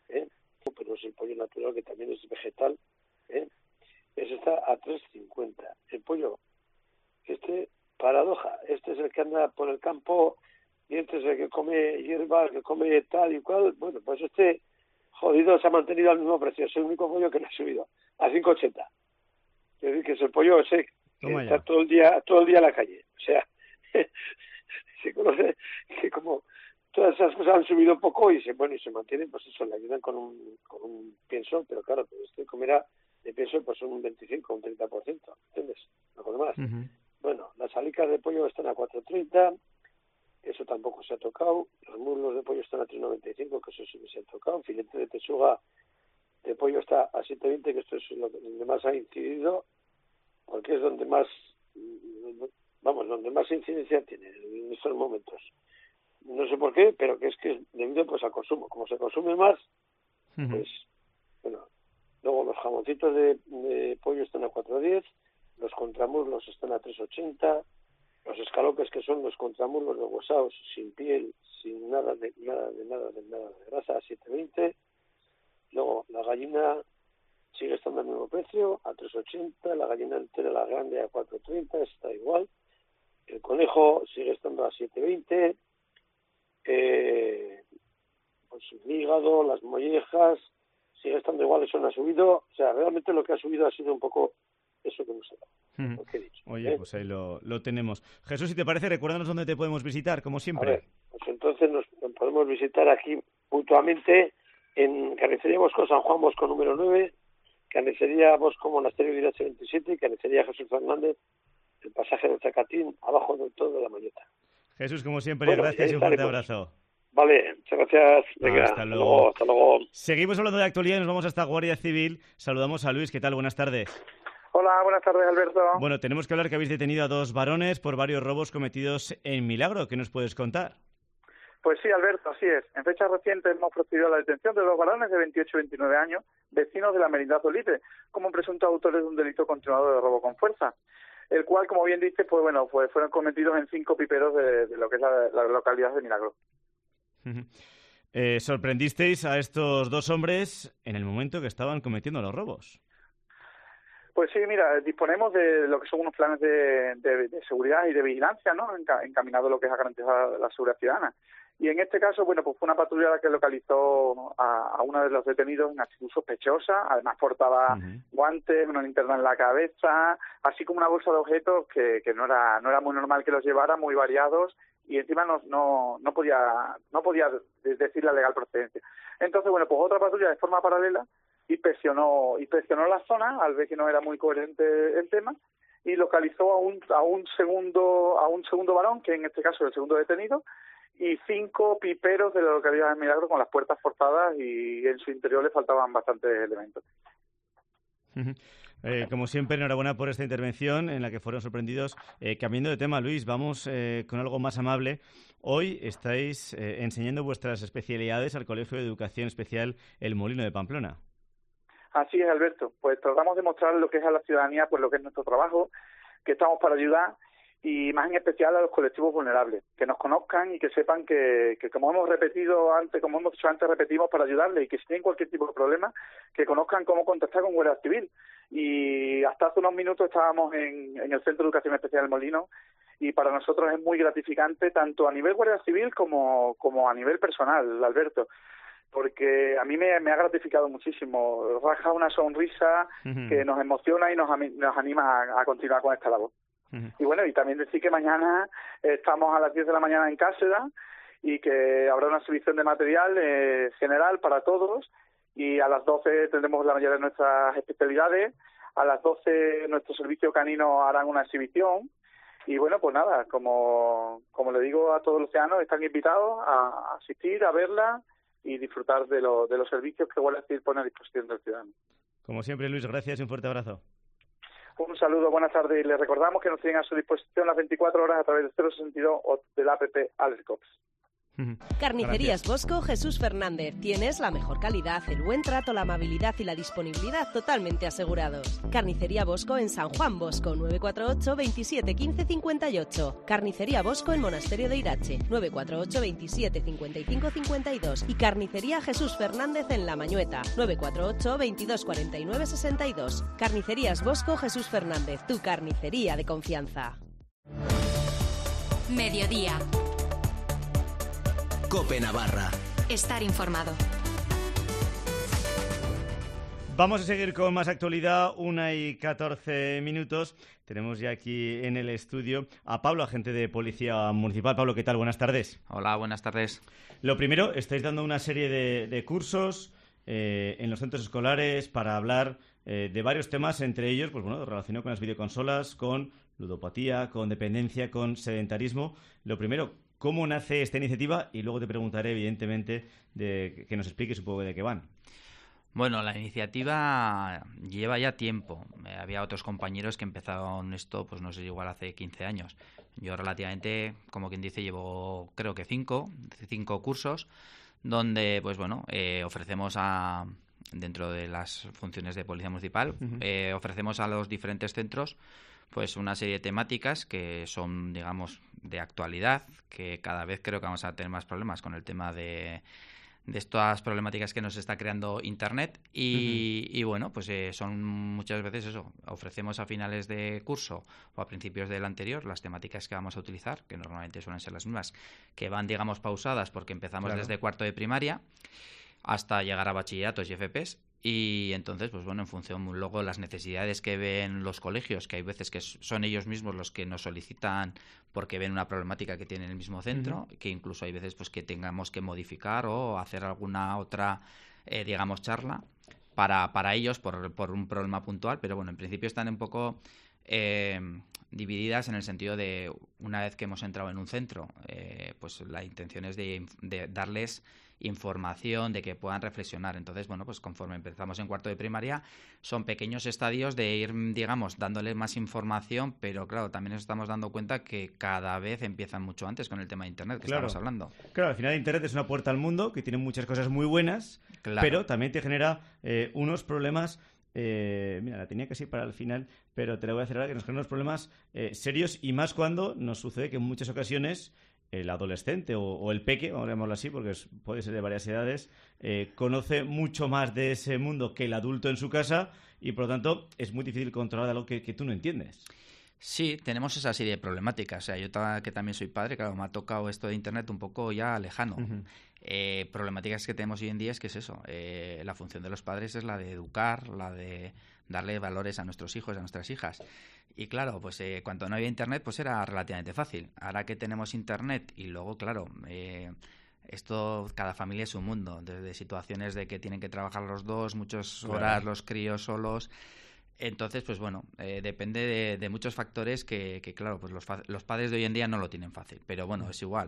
ese está a 3,50. El pollo, paradoja, este es el que anda por el campo y este es el que come hierba, el que come tal y cual. Bueno, pues jodido se ha mantenido al mismo precio, es el único pollo que no ha subido, a 5,80. Es decir, que es el pollo ese que
Toma
está
ya.
todo el día en la calle. O sea, se conoce que como todas esas cosas han subido poco y se mantienen, pues eso, le ayudan con un pienso, pero claro, pues este comerá de pienso pues un 25, un 30%, ¿entiendes? No con más. Bueno, las alicas de pollo están a 4.30, eso tampoco se ha tocado. Los muslos de pollo están a 3.95, que eso sí que se ha tocado. Filete de pechuga de pollo está a 7.20, que esto es donde más ha incidido, porque es donde más incidencia tiene en estos momentos. No sé por qué, pero que es debido pues al consumo. Como se consume más, pues bueno. Luego los jamoncitos de pollo están a 4.10, los contramuslos están a 3.80, los escalopes, que son los contramuslos deshuesados, sin piel, sin nada de grasa, a 7.20. Luego la gallina sigue estando al mismo precio, a 3.80, la gallina entera, la grande, a 4.30, está igual. El conejo sigue estando a 7.20. Pues el hígado, las mollejas, sigue estando igual, eso no ha subido. O sea, realmente lo que ha subido ha sido un poco eso que hemos hablado, lo que he dicho.
Oye, pues ahí lo tenemos. Jesús, si te parece, recuérdanos dónde te podemos visitar, como siempre.
A ver, pues entonces nos podemos visitar aquí puntualmente en Carnicería Bosco, San Juan Bosco número 9, Carnicería Bosco, Monasterio de Irache 27 y Carnicería Jesús Fernández, el pasaje del Zacatín, abajo del todo de la Mañeta.
Jesús, como siempre,
Bueno,
gracias y un fuerte abrazo.
Vale, muchas gracias. Venga,
Hasta luego.
Hasta luego.
Seguimos hablando de actualidad y nos vamos hasta Guardia Civil. Saludamos a Luis. ¿Qué tal? Buenas tardes.
Hola, buenas tardes, Alberto.
Bueno, tenemos que hablar que habéis detenido a 2 varones por varios robos cometidos en Milagro. ¿Qué nos puedes contar?
Pues sí, Alberto, así es. En fechas recientes hemos procedido a la detención de 2 varones de 28 y 29 años, vecinos de la Merindad Olite, como presuntos autores de un delito continuado de robo con fuerza, el cual, como bien dice, fueron cometidos en 5 piperos de lo que es la localidad de Milagro.
Sorprendisteis a estos 2 hombres en el momento que estaban cometiendo los robos.
Pues sí, mira, disponemos de lo que son unos planes de seguridad y de vigilancia, ¿no? Encaminado a lo que es a garantizar la seguridad ciudadana. Y en este caso, bueno, pues fue una patrulla la que localizó a uno de los detenidos en actitud sospechosa. Además portaba guantes, una linterna en la cabeza, así como una bolsa de objetos que no era muy normal que los llevara, muy variados, y encima no podía decir la legal procedencia. Entonces, bueno, pues otra patrulla de forma paralela inspeccionó la zona al ver que no era muy coherente el tema y localizó a un segundo varón, que en este caso es el segundo detenido, y 5 piperos de la localidad de Milagro con las puertas forzadas y en su interior le faltaban bastantes elementos.
Como siempre, enhorabuena por esta intervención en la que fueron sorprendidos. Cambiando de tema, Luis, vamos con algo más amable. Hoy estáis enseñando vuestras especialidades al Colegio de Educación Especial El Molino de Pamplona.
Así es, Alberto. Pues tratamos de mostrar lo que es a la ciudadanía, pues lo que es nuestro trabajo, que estamos para ayudar y más en especial a los colectivos vulnerables, que nos conozcan y que sepan que como hemos dicho antes, repetimos para ayudarles y que si tienen cualquier tipo de problema, que conozcan cómo contactar con Guardia Civil. Y hasta hace unos minutos estábamos en el Centro de Educación Especial del Molino y para nosotros es muy gratificante tanto a nivel Guardia Civil como a nivel personal, Alberto, porque a mí me ha gratificado muchísimo. Raja una sonrisa que nos emociona y nos anima a continuar con esta labor. Y bueno, y también decir que mañana estamos a las 10 de la mañana en Cáseda y que habrá una exhibición de material general para todos y a las 12 tendremos la mayoría de nuestras especialidades, a las 12 nuestro servicio canino harán una exhibición y bueno, pues nada, como le digo a todos los ciudadanos, están invitados a asistir, a verla y disfrutar de los servicios que Guardia Civil pone a disposición del ciudadano.
Como siempre, Luis, gracias y un fuerte abrazo.
Un saludo, buenas tardes y les recordamos que nos tienen a su disposición las 24 horas a través del 062 o del app Alescops.
Carnicerías Bosco Jesús Fernández. Tienes la mejor calidad, el buen trato, la amabilidad y la disponibilidad totalmente asegurados. Carnicería Bosco en San Juan Bosco, 948 27 15 58. Carnicería Bosco en Monasterio de Irache, 948 27 55 52. Y Carnicería Jesús Fernández en La Mañueta, 948 22 49 62. Carnicerías Bosco Jesús Fernández, tu carnicería de confianza.
Mediodía.
COPE Navarra.
Estar informado.
Vamos a seguir con más actualidad, 1:14. Tenemos ya aquí en el estudio a Pablo, agente de Policía Municipal. Pablo, ¿qué tal? Buenas tardes.
Hola, buenas tardes.
Lo primero, estáis dando una serie de cursos en los centros escolares para hablar de varios temas, entre ellos, pues bueno, relacionado con las videoconsolas, con ludopatía, con dependencia, con sedentarismo. Lo primero, ¿cómo nace esta iniciativa? Y luego te preguntaré, evidentemente, que nos expliques un poco de qué van.
Bueno, la iniciativa lleva ya tiempo. Había otros compañeros que empezaron esto, pues no sé, igual hace 15 años. Yo relativamente, como quien dice, llevo creo que 5 cursos donde, pues bueno, ofrecemos dentro de las funciones de Policía Municipal, ofrecemos a los diferentes centros pues una serie de temáticas que son, digamos, de actualidad, que cada vez creo que vamos a tener más problemas con el tema de estas problemáticas que nos está creando Internet y bueno, pues son muchas veces eso, ofrecemos a finales de curso o a principios del anterior las temáticas que vamos a utilizar, que normalmente suelen ser las mismas, que van, digamos, pausadas porque empezamos desde cuarto de primaria hasta llegar a bachilleratos y FPs. Y entonces, pues bueno, en función luego de las necesidades que ven los colegios, que hay veces que son ellos mismos los que nos solicitan porque ven una problemática que tienen en el mismo centro, que incluso hay veces pues que tengamos que modificar o hacer alguna otra, digamos, charla para ellos por un problema puntual. Pero bueno, en principio están un poco divididas en el sentido de, una vez que hemos entrado en un centro, pues la intención es de darles información, de que puedan reflexionar. Entonces, bueno, pues conforme empezamos en cuarto de primaria, son pequeños estadios de ir, digamos, dándoles más información, pero claro, también nos estamos dando cuenta que cada vez empiezan mucho antes con el tema de Internet que estamos hablando. Claro,
al final Internet es una puerta al mundo que tiene muchas cosas muy buenas, pero también te genera unos problemas. Mira, la tenía casi para el final, pero te la voy a hacer ahora, que nos genera unos problemas serios, y más cuando nos sucede que en muchas ocasiones el adolescente o el peque, vamos a llamarlo así, porque puede ser de varias edades, conoce mucho más de ese mundo que el adulto en su casa, y por lo tanto es muy difícil controlar algo que tú no entiendes.
Sí, tenemos esa serie de problemáticas. O sea, yo que también soy padre, claro, me ha tocado esto de Internet un poco ya lejano. Problemáticas que tenemos hoy en día es que es eso. La función de los padres es la de educar, la de darle valores a nuestros hijos, a nuestras hijas. Y claro, pues cuando no había Internet, pues era relativamente fácil. Ahora que tenemos Internet y luego, claro, esto, cada familia es un mundo. Desde situaciones de que tienen que trabajar los dos, muchas horas, los críos solos. Entonces, pues bueno, depende de muchos factores que claro, pues los padres de hoy en día no lo tienen fácil. Pero bueno, es igual.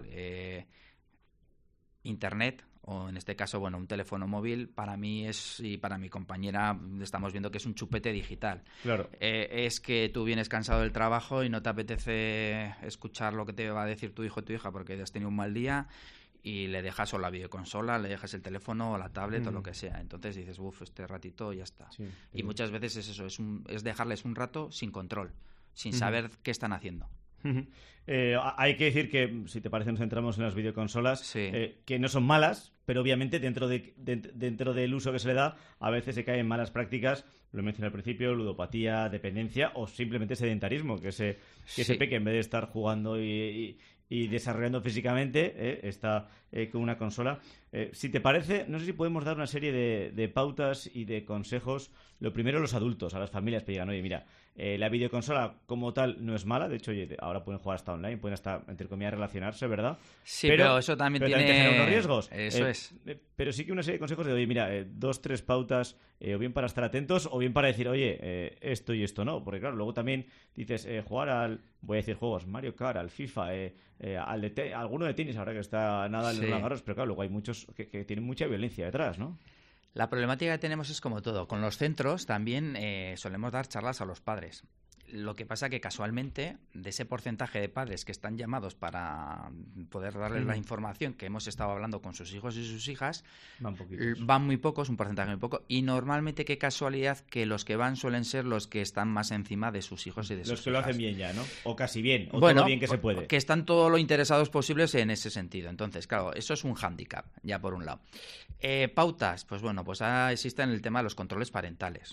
Internet, o en este caso, bueno, un teléfono móvil, para mí y para mi compañera, estamos viendo que es un chupete digital. Claro. Es que tú vienes cansado del trabajo y no te apetece escuchar lo que te va a decir tu hijo o tu hija porque has tenido un mal día, y le dejas o la videoconsola, le dejas el teléfono o la tablet o lo que sea. Entonces dices, este ratito ya está. Sí, y muchas veces es eso, es dejarles un rato sin control, sin saber qué están haciendo.
Hay que decir que, si te parece, nos centramos en las videoconsolas, que no son malas, pero obviamente dentro del uso que se le da, a veces se caen malas prácticas. Lo mencioné al principio: ludopatía, dependencia o simplemente sedentarismo, que ese peque, en vez de estar jugando y desarrollando físicamente, está con una consola. Si te parece, no sé si podemos dar una serie de pautas y de consejos. Lo primero, los adultos, a las familias que digan, oye, mira, la videoconsola como tal no es mala. De hecho, oye, ahora pueden jugar hasta online, pueden hasta, entre comillas, relacionarse, ¿verdad?
Sí, pero eso también tiene
unos riesgos.
Eso es.
Pero sí que una serie de consejos de, oye, mira, 2-3 pautas, o bien para estar atentos, o bien para decir, oye, esto y esto no. Porque claro, luego también dices, jugar voy a decir juegos, Mario Kart, al FIFA, alguno de tenis, ahora que está nada en los agarros, pero claro, luego hay muchos que tienen mucha violencia detrás, ¿no?
La problemática que tenemos es como todo. Con los centros también solemos dar charlas a los padres. Lo que pasa que casualmente, de ese porcentaje de padres que están llamados para poder darles la información que hemos estado hablando con sus hijos y sus hijas, van muy pocos, un porcentaje muy poco, y normalmente, qué casualidad, que los que van suelen ser los que están más encima de sus hijos y de sus hijas.
Los que lo hacen bien ya, ¿no? O casi bien, o todo lo bien que se puede.
Que están todo lo interesados posibles en ese sentido. Entonces, claro, eso es un hándicap, ya por un lado. Pautas, pues bueno, pues existen el tema de los controles parentales.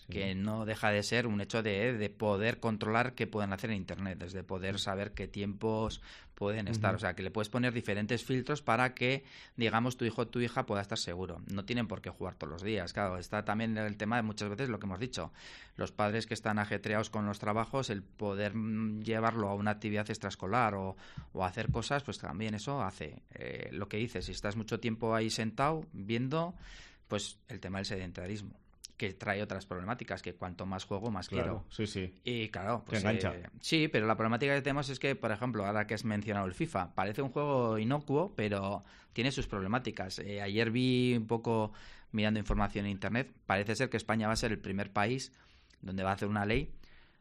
que no deja de ser un hecho de poder controlar qué pueden hacer en Internet, desde poder saber qué tiempos pueden estar. O sea, que le puedes poner diferentes filtros para que, digamos, tu hijo o tu hija pueda estar seguro. No tienen por qué jugar todos los días. Claro, está también el tema de muchas veces lo que hemos dicho. Los padres que están ajetreados con los trabajos, el poder llevarlo a una actividad extraescolar o hacer cosas, pues también eso hace lo que dices. Si estás mucho tiempo ahí sentado viendo, pues el tema del sedentarismo, que trae otras problemáticas, que cuanto más juego, más quiero.
Sí, sí.
Y claro,
pues engancha.
Sí, pero la problemática que tenemos es que, por ejemplo, ahora que has mencionado el FIFA, parece un juego inocuo, pero tiene sus problemáticas. Ayer vi un poco, mirando información en Internet, parece ser que España va a ser el primer país donde va a hacer una ley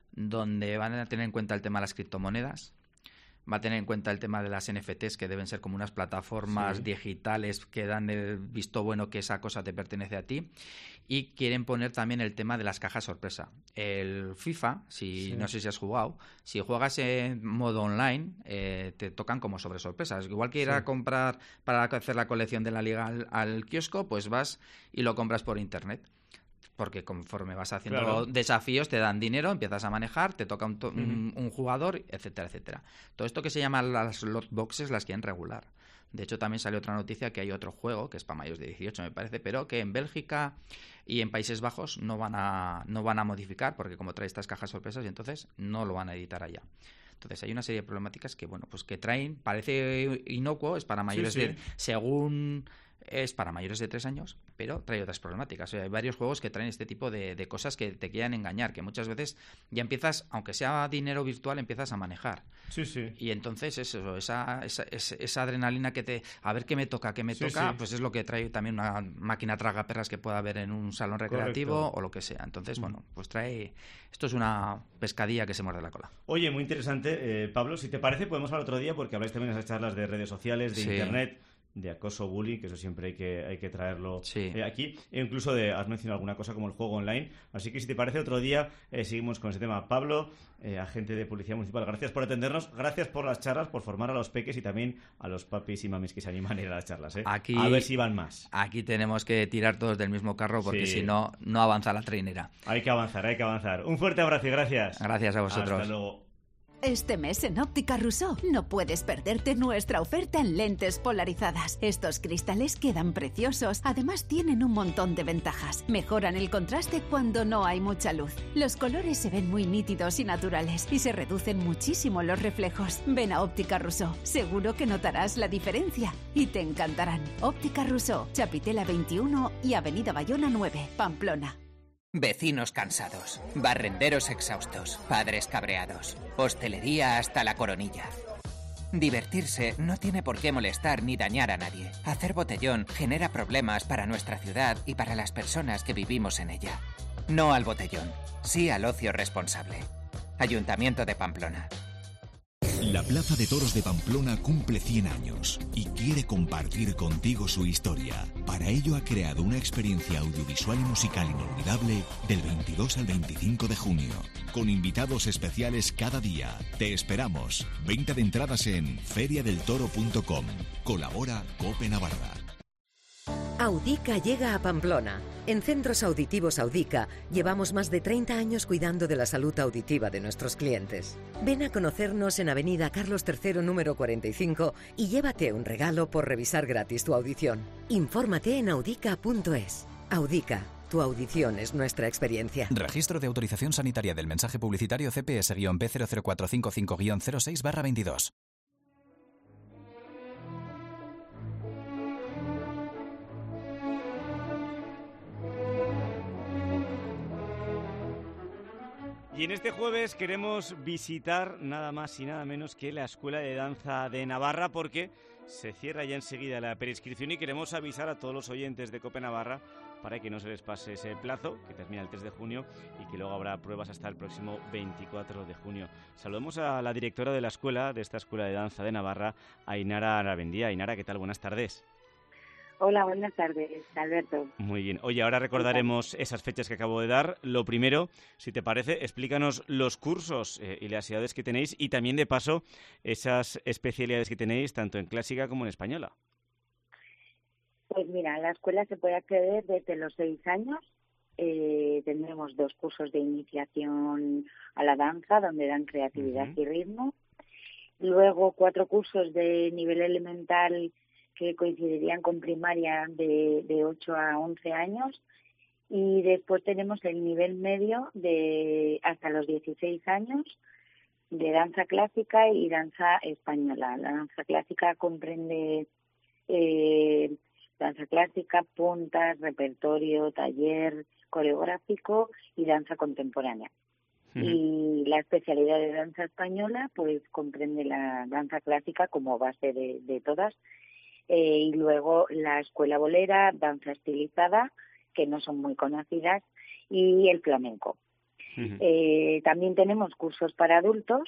donde van a tener en cuenta el tema de las criptomonedas, va a tener en cuenta el tema de las NFTs, que deben ser como unas plataformas digitales que dan el visto bueno que esa cosa te pertenece a ti, y quieren poner también el tema de las cajas sorpresa. El FIFA, no sé si has jugado, si juegas en modo online, te tocan como sobre sorpresas. Igual que ir a comprar para hacer la colección de la liga al kiosco, pues vas y lo compras por internet. Porque conforme vas haciendo desafíos te dan dinero, empiezas a manejar, te toca un jugador, etcétera, etcétera. Todo esto que se llama las slot boxes las quieren regular. De hecho, también salió otra noticia que hay otro juego, que es para mayores de 18, me parece, pero que en Bélgica y en Países Bajos no van a modificar, porque como trae estas cajas sorpresas, y entonces no lo van a editar allá. Entonces hay una serie de problemáticas que, bueno, pues que traen, parece inocuo, es para mayores de... Según... es para mayores de 3 años, pero trae otras problemáticas. O sea, hay varios juegos que traen este tipo de cosas que te quieren engañar, que muchas veces ya empiezas, aunque sea dinero virtual, empiezas a manejar.
Sí, sí.
Y entonces eso, esa adrenalina que te... A ver qué me toca, pues es lo que trae también una máquina tragaperras que pueda haber en un salón recreativo o lo que sea. Entonces, bueno, pues trae... Esto es una pescadilla que se muerde la cola.
Oye, muy interesante. Pablo, si te parece, podemos hablar otro día, porque habláis también de esas charlas de redes sociales, de Internet, de acoso, bullying, que eso siempre hay que traerlo aquí. E incluso has mencionado alguna cosa como el juego online. Así que si te parece, otro día seguimos con ese tema. Pablo, agente de Policía Municipal, gracias por atendernos, gracias por las charlas, por formar a los peques y también a los papis y mamis que se animan a ir a las charlas.
Aquí,
a ver si van más.
Aquí tenemos que tirar todos del mismo carro, porque si no, no avanza la trainera.
Hay que avanzar. Un fuerte abrazo y gracias.
Gracias a vosotros.
Hasta luego.
Este mes en Óptica Rousseau no puedes perderte nuestra oferta en lentes polarizadas. Estos cristales quedan preciosos. Además tienen un montón de ventajas. Mejoran el contraste cuando no hay mucha luz. Los colores se ven muy nítidos y naturales y se reducen muchísimo los reflejos. Ven a Óptica Rousseau. Seguro que notarás la diferencia y te encantarán. Óptica Rousseau, Chapitela 21 y Avenida Bayona 9, Pamplona.
Vecinos cansados, barrenderos exhaustos, padres cabreados, hostelería hasta la coronilla. Divertirse no tiene por qué molestar ni dañar a nadie. Hacer botellón genera problemas para nuestra ciudad y para las personas que vivimos en ella. No al botellón, sí al ocio responsable. Ayuntamiento de Pamplona.
La Plaza de Toros de Pamplona cumple 100 años y quiere compartir contigo su historia. Para ello ha creado una experiencia audiovisual y musical inolvidable del 22 al 25 de junio, con invitados especiales cada día. Te esperamos. Venta de entradas en feriadeltoro.com. Colabora Cope Navarra.
Audica llega a Pamplona. En Centros Auditivos Audica llevamos más de 30 años cuidando de la salud auditiva de nuestros clientes. Ven a conocernos en Avenida Carlos III, número 45 y llévate un regalo por revisar gratis tu audición. Infórmate en audica.es. Audica, tu audición es nuestra experiencia.
Registro de autorización sanitaria del mensaje publicitario CPS-B00455-06/22.
Y en este jueves queremos visitar nada más y nada menos que la Escuela de Danza de Navarra, porque se cierra ya enseguida la preinscripción y queremos avisar a todos los oyentes de Cope Navarra para que no se les pase ese plazo, que termina el 3 de junio y que luego habrá pruebas hasta el próximo 24 de junio. Saludemos a la directora de la escuela, de esta Escuela de Danza de Navarra, Ainara Aravendía. Ainara, ¿qué tal? Buenas tardes.
Hola, buenas tardes, Alberto.
Muy bien. Oye, ahora recordaremos esas fechas que acabo de dar. Lo primero, si te parece, explícanos los cursos y las edades que tenéis y también, de paso, esas especialidades que tenéis tanto en clásica como en española.
Pues mira, a la escuela se puede acceder desde los 6 años tendremos 2 cursos de iniciación a la danza, donde dan creatividad y ritmo. Luego 4 cursos de nivel elemental que coincidirían con primaria de 8 a 11 años. Y después tenemos el nivel medio de hasta los 16 años de danza clásica y danza española. La danza clásica comprende danza clásica, puntas, repertorio, taller coreográfico y danza contemporánea. Y la especialidad de danza española pues comprende la danza clásica como base de todas, y luego la escuela bolera, danza estilizada, que no son muy conocidas, y el flamenco. También tenemos cursos para adultos,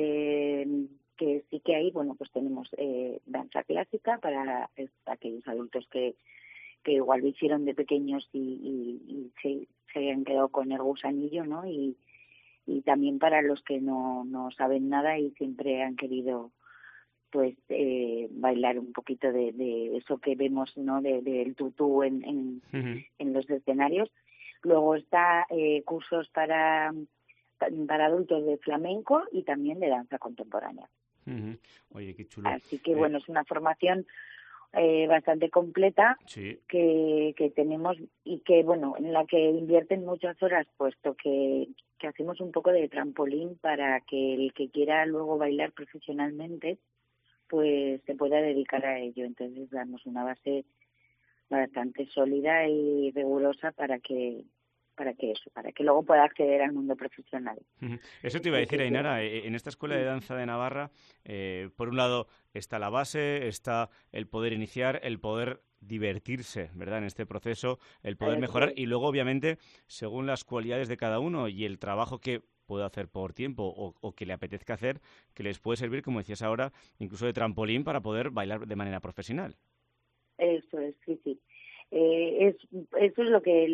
que sí que hay, bueno, pues tenemos danza clásica para aquellos adultos que igual lo hicieron de pequeños y se han quedado con el gusanillo, ¿no? Y también para los que no saben nada y siempre han querido pues bailar un poquito de eso que vemos, ¿no? Del tutú en los escenarios. Luego está cursos para adultos de flamenco y también de danza contemporánea.
Oye, qué chulo.
Así que bueno, es una formación bastante completa que tenemos y que bueno, en la que invierten muchas horas, puesto que hacemos un poco de trampolín para que el que quiera luego bailar profesionalmente pues se pueda dedicar a ello. Entonces damos una base bastante sólida y rigurosa para que luego pueda acceder al mundo profesional.
Eso te iba a decir, Ainara, en esta Escuela de Danza de Navarra, por un lado está la base, está el poder iniciar, el poder divertirse, ¿verdad?, en este proceso, el poder mejorar y luego, obviamente, según las cualidades de cada uno y el trabajo que puede hacer por tiempo o que le apetezca hacer, que les puede servir, como decías ahora, incluso de trampolín para poder bailar de manera profesional.
Eso es, sí. Eso es lo que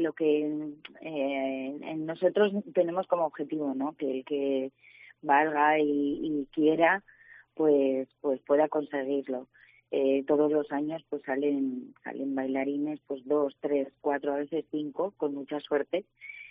nosotros tenemos como objetivo, ¿no? Que el que valga y quiera, pues pueda conseguirlo. Todos los años pues salen bailarines, pues 2, 3, 4, a veces 5, con mucha suerte.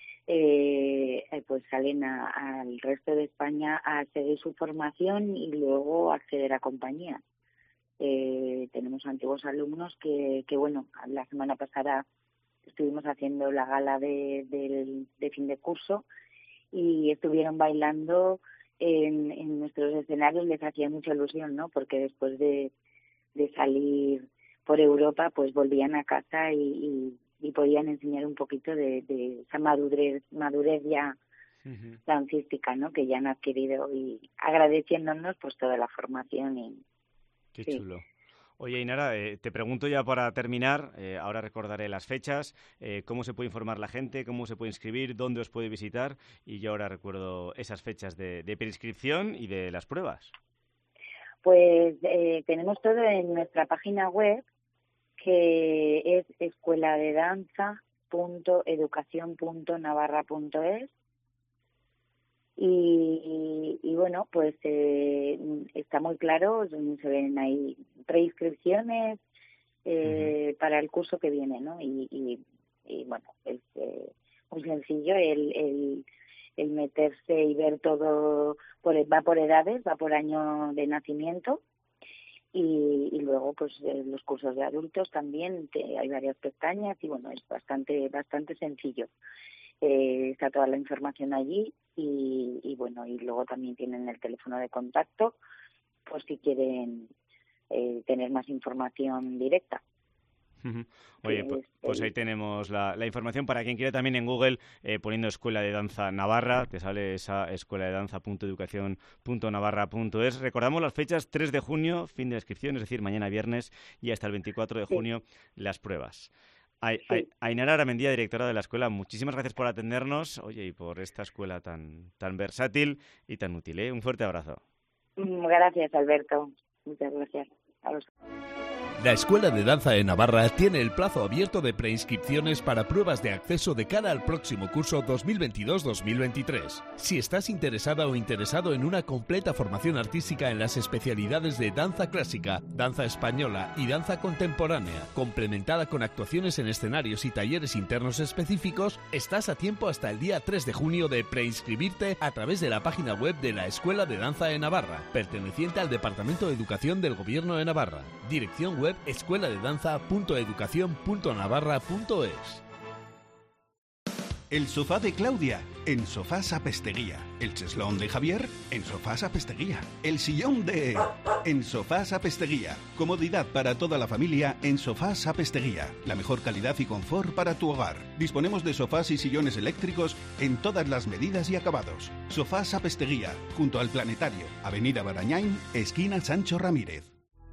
Pues salen al resto de España a seguir su formación y luego acceder a compañías. Tenemos antiguos alumnos que bueno, la semana pasada estuvimos haciendo la gala de fin de curso y estuvieron bailando en nuestros escenarios. Les hacía mucha ilusión, ¿no? Porque después de salir por Europa pues volvían a casa y podían enseñar un poquito de esa madurez ya dancística, ¿no? Que ya han adquirido, y agradeciéndonos pues toda la formación.
Qué chulo. Oye, Ainara, te pregunto ya para terminar, ahora recordaré las fechas, cómo se puede informar la gente, cómo se puede inscribir, dónde os puede visitar, y yo ahora recuerdo esas fechas de preinscripción y de las pruebas.
Pues tenemos todo en nuestra página web, que es escueladedanza.educacion.navarra.es. Y bueno, pues está muy claro, se ven ahí preinscripciones para el curso que viene, ¿no? Y bueno, es muy sencillo el meterse y ver todo, va por edades, va por año de nacimiento. Y luego pues los cursos de adultos también, hay varias pestañas y bueno, es bastante sencillo. Está toda la información allí y bueno, y luego también tienen el teléfono de contacto por si quieren tener más información directa.
Oye, pues ahí tenemos la información para quien quiera también en Google, poniendo Escuela de Danza Navarra, te sale esa escuela de danza.educacion.navarra.es. Recordamos las fechas: 3 de junio, fin de inscripción, es decir, mañana viernes, y hasta el 24 de junio las pruebas. Ainara Aramendía, directora de la escuela, muchísimas gracias por atendernos, oye, y por esta escuela tan versátil y tan útil, ¿eh? Un fuerte abrazo.
Gracias, Alberto. Muchas gracias.
La Escuela de Danza de Navarra tiene el plazo abierto de preinscripciones para pruebas de acceso de cara al próximo curso 2022-2023. Si estás interesada o interesado en una completa formación artística en las especialidades de danza clásica, danza española y danza contemporánea, complementada con actuaciones en escenarios y talleres internos específicos, estás a tiempo hasta el día 3 de junio de preinscribirte a través de la página web de la Escuela de Danza de Navarra, perteneciente al Departamento de Educación del Gobierno de Navarra. Dirección web escueladedanza.educacion.navarra.es.
El sofá de Claudia, en Sofás Apesteguía. El cheslón de Javier, en Sofás Apesteguía. El sillón de... en Sofás Apesteguía. Comodidad para toda la familia en Sofás Apesteguía. La mejor calidad y confort para tu hogar. Disponemos de sofás y sillones eléctricos en todas las medidas y acabados. Sofás Apesteguía, junto al Planetario. Avenida Barañáin, esquina Sancho Ramírez.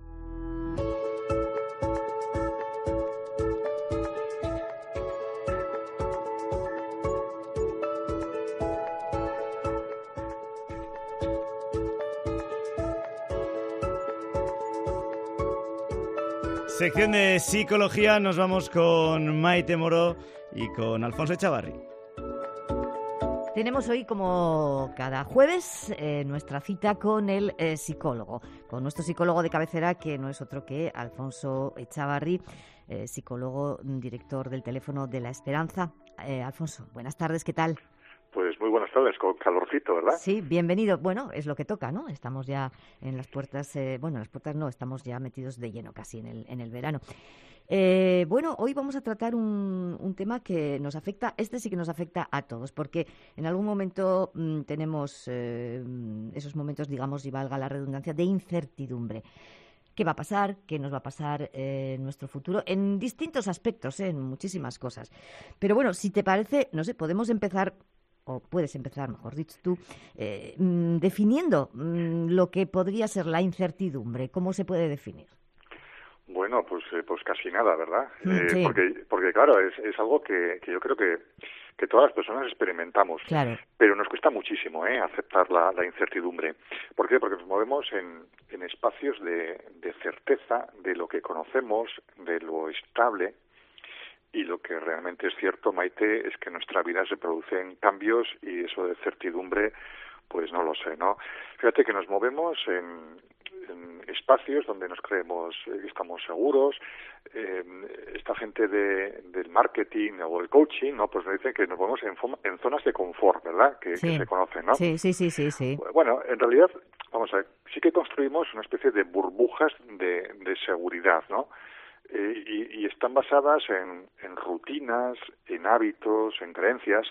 Sección de psicología, nos vamos con Maite Moro y con Alfonso Echavarri.
Tenemos hoy, como cada jueves, nuestra cita con el psicólogo, con nuestro psicólogo de cabecera, que no es otro que Alfonso Echavarri, psicólogo, director del Teléfono de la Esperanza. Alfonso, buenas tardes, ¿qué tal?
Pues muy buenas tardes, con calorcito, ¿verdad?
Sí, bienvenido. Bueno, es lo que toca, ¿no? Estamos ya en las puertas, bueno, las puertas no, estamos ya metidos de lleno casi en el verano. Bueno, hoy vamos a tratar un tema que nos afecta, este sí que nos afecta a todos, porque en algún momento tenemos esos momentos, digamos, y valga la redundancia, de incertidumbre. ¿Qué va a pasar? ¿Qué nos va a pasar en nuestro futuro? En distintos aspectos, en muchísimas cosas. Pero bueno, si te parece, no sé, podemos empezar, o puedes empezar, mejor dicho tú, definiendo lo que podría ser la incertidumbre. ¿Cómo se puede definir?
Bueno, pues casi nada, ¿verdad?
Sí.
Porque claro, es algo que yo creo que todas las personas experimentamos.
Claro.
Pero nos cuesta muchísimo aceptar la incertidumbre. ¿Por qué? Porque nos movemos en espacios de certeza de lo que conocemos, de lo estable. Y lo que realmente es cierto, Maite, es que en nuestra vida se producen cambios y eso de certidumbre, pues no lo sé, ¿no? Fíjate que nos movemos en espacios donde nos creemos que estamos seguros. Esta gente del marketing o el coaching, ¿no? Pues nos dicen que nos movemos en zonas de confort, ¿verdad? Que se conocen, ¿no?
Sí.
Bueno, en realidad, vamos a ver, sí que construimos una especie de burbujas de seguridad, ¿no? Y están basadas en rutinas, en hábitos, en creencias.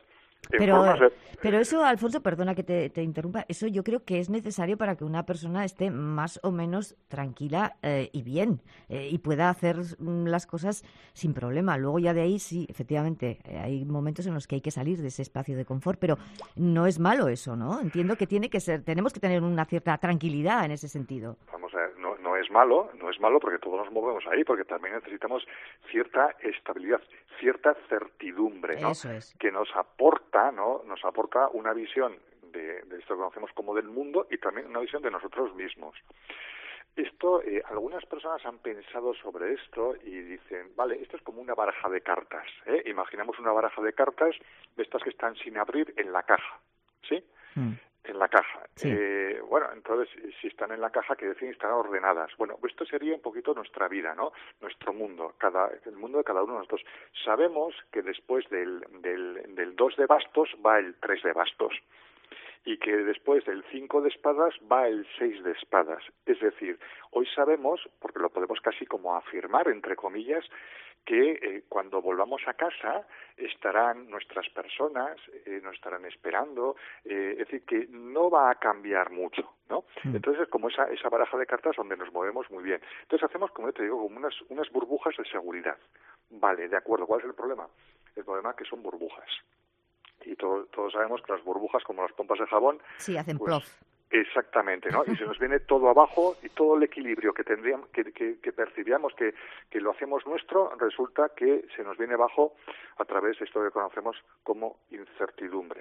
Pero eso, Alfonso, perdona que te interrumpa, eso yo creo que es necesario para que una persona esté más o menos tranquila y bien, y pueda hacer las cosas sin problema. Luego ya de ahí sí, efectivamente, hay momentos en los que hay que salir de ese espacio de confort, pero no es malo eso, ¿no? Entiendo que tenemos que tener una cierta tranquilidad en ese sentido.
Vamos a ver, no es malo porque todos nos movemos ahí, porque también necesitamos cierta estabilidad, cierta certidumbre, ¿no?
Eso es.
Que nos aporta, ¿no? Nos aporta una visión de esto que conocemos como del mundo y también una visión de nosotros mismos. Esto, algunas personas han pensado sobre esto y dicen, vale, esto es como una baraja de cartas, ¿eh? Imaginamos una baraja de cartas de estas que están sin abrir en la caja, ¿sí? En la caja.
Sí.
Bueno, entonces, si están en la caja, quiere decir que están ordenadas. Bueno, pues esto sería un poquito nuestra vida, ¿no? Nuestro mundo, el mundo de cada uno de nosotros. Sabemos que después del 2 de bastos va el 3 de bastos. Y que después del 5 de espadas va el 6 de espadas. Es decir, hoy sabemos, porque lo podemos casi como afirmar, entre comillas, que cuando volvamos a casa estarán nuestras personas, nos estarán esperando, es decir, que no va a cambiar mucho, ¿no? Entonces es como esa baraja de cartas donde nos movemos muy bien. Entonces hacemos, como te digo, como unas burbujas de seguridad. Vale, de acuerdo, ¿cuál es el problema? El problema es que son burbujas. Y todos sabemos que las burbujas, como las pompas de jabón...
Sí, hacen
pues,
plof.
Exactamente, ¿no? Y se nos viene todo abajo y todo el equilibrio que tendríamos, que percibíamos que lo hacemos nuestro, resulta que se nos viene abajo a través de esto que conocemos como incertidumbre.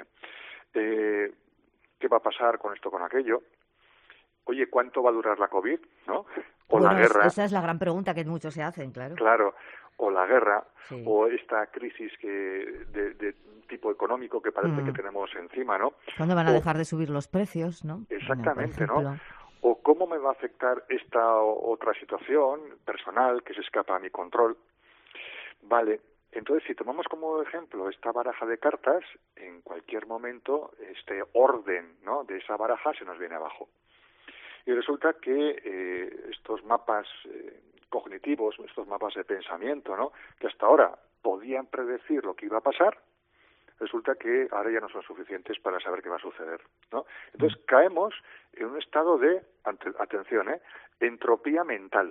¿Qué va a pasar con esto, con aquello? Oye, ¿cuánto va a durar la COVID? ¿No? o la guerra.
Esa es la gran pregunta que muchos se hacen, claro.
Claro, o la guerra,
sí.
o esta crisis de tipo económico que parece que tenemos encima, ¿no?
¿Cuándo van a dejar de subir los precios, no?
Exactamente,
bueno,
¿no? O cómo me va a afectar esta otra situación personal que se escapa a mi control. Vale, entonces si tomamos como ejemplo esta baraja de cartas, en cualquier momento este orden, ¿no?, de esa baraja se nos viene abajo. Y resulta que estos mapas cognitivos, estos mapas de pensamiento, ¿no?, que hasta ahora podían predecir lo que iba a pasar, resulta que ahora ya no son suficientes para saber qué va a suceder, ¿no? Entonces caemos en un estado de, atención, entropía mental.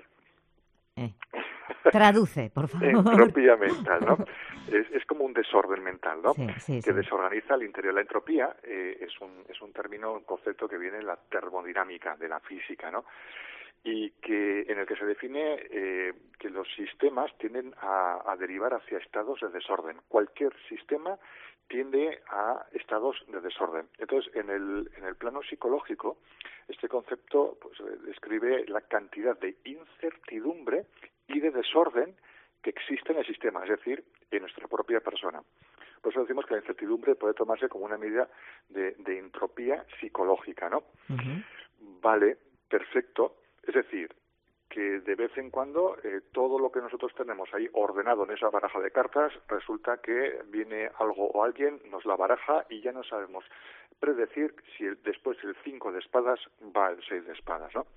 Traduce, por favor.
Entropía mental, ¿no? Es como un desorden mental, ¿no?
Sí,
que desorganiza el interior. La entropía es un término, un concepto que viene de la termodinámica, de la física, ¿no? Y que en el que se define que los sistemas tienden a derivar hacia estados de desorden. Cualquier sistema tiende a estados de desorden. Entonces, en el plano psicológico, este concepto pues describe la cantidad de incertidumbre y de desorden que existe en el sistema, es decir, en nuestra propia persona. Por eso decimos que la incertidumbre puede tomarse como una medida de entropía psicológica, ¿no? Vale, perfecto. Es decir, que de vez en cuando todo lo que nosotros tenemos ahí ordenado en esa baraja de cartas, resulta que viene algo o alguien, nos la baraja y ya no sabemos predecir si después del 5 de espadas va el 6 de espadas, ¿no?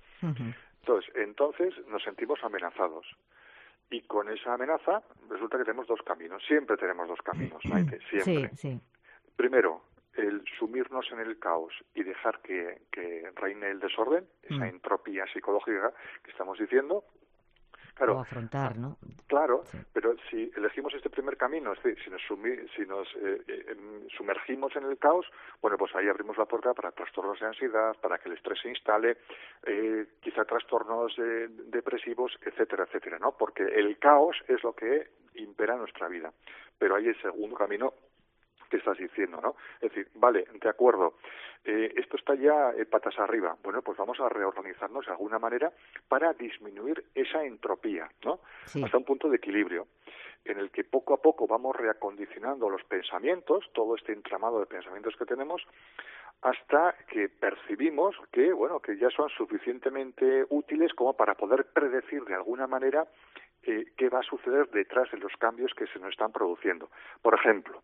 Entonces nos sentimos amenazados. Y con esa amenaza resulta que tenemos dos caminos. Siempre tenemos dos caminos, Maite, siempre.
Sí.
Primero, el sumirnos en el caos y dejar que reine el desorden, esa entropía psicológica que estamos diciendo. Claro,
o afrontar, ¿no?
Claro, pero si elegimos este primer camino, es decir, si nos sumergimos en el caos, bueno, pues ahí abrimos la puerta para trastornos de ansiedad, para que el estrés se instale, quizá trastornos depresivos, etcétera, etcétera, ¿no? Porque el caos es lo que impera en nuestra vida. Pero hay el segundo camino que estás diciendo, ¿no? Es decir, vale, de acuerdo, esto está ya patas arriba. Bueno, pues vamos a reorganizarnos de alguna manera para disminuir esa entropía, ¿no? Hasta un punto de equilibrio, en el que poco a poco vamos reacondicionando los pensamientos, todo este entramado de pensamientos que tenemos, hasta que percibimos que, bueno, que ya son suficientemente útiles como para poder predecir de alguna manera qué va a suceder detrás de los cambios que se nos están produciendo. Por ejemplo,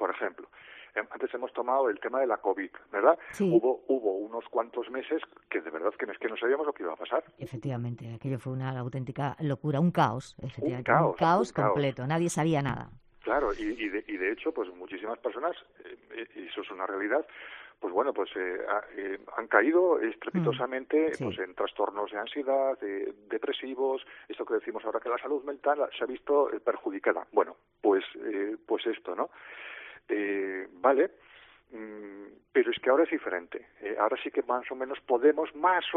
antes hemos tomado el tema de la COVID, ¿verdad?
Sí.
Hubo unos cuantos meses que de verdad que no sabíamos lo que iba a pasar.
Efectivamente, aquello fue una auténtica locura, un caos, efectivamente, un caos completo, nadie sabía nada.
Claro, y de hecho, pues muchísimas personas, y eso es una realidad, pues bueno, pues han caído estrepitosamente pues en trastornos de ansiedad, depresivos, esto que decimos ahora que la salud mental se ha visto perjudicada. Bueno, pues esto, ¿no? Vale, pero es que ahora es diferente. Ahora sí que más o menos podemos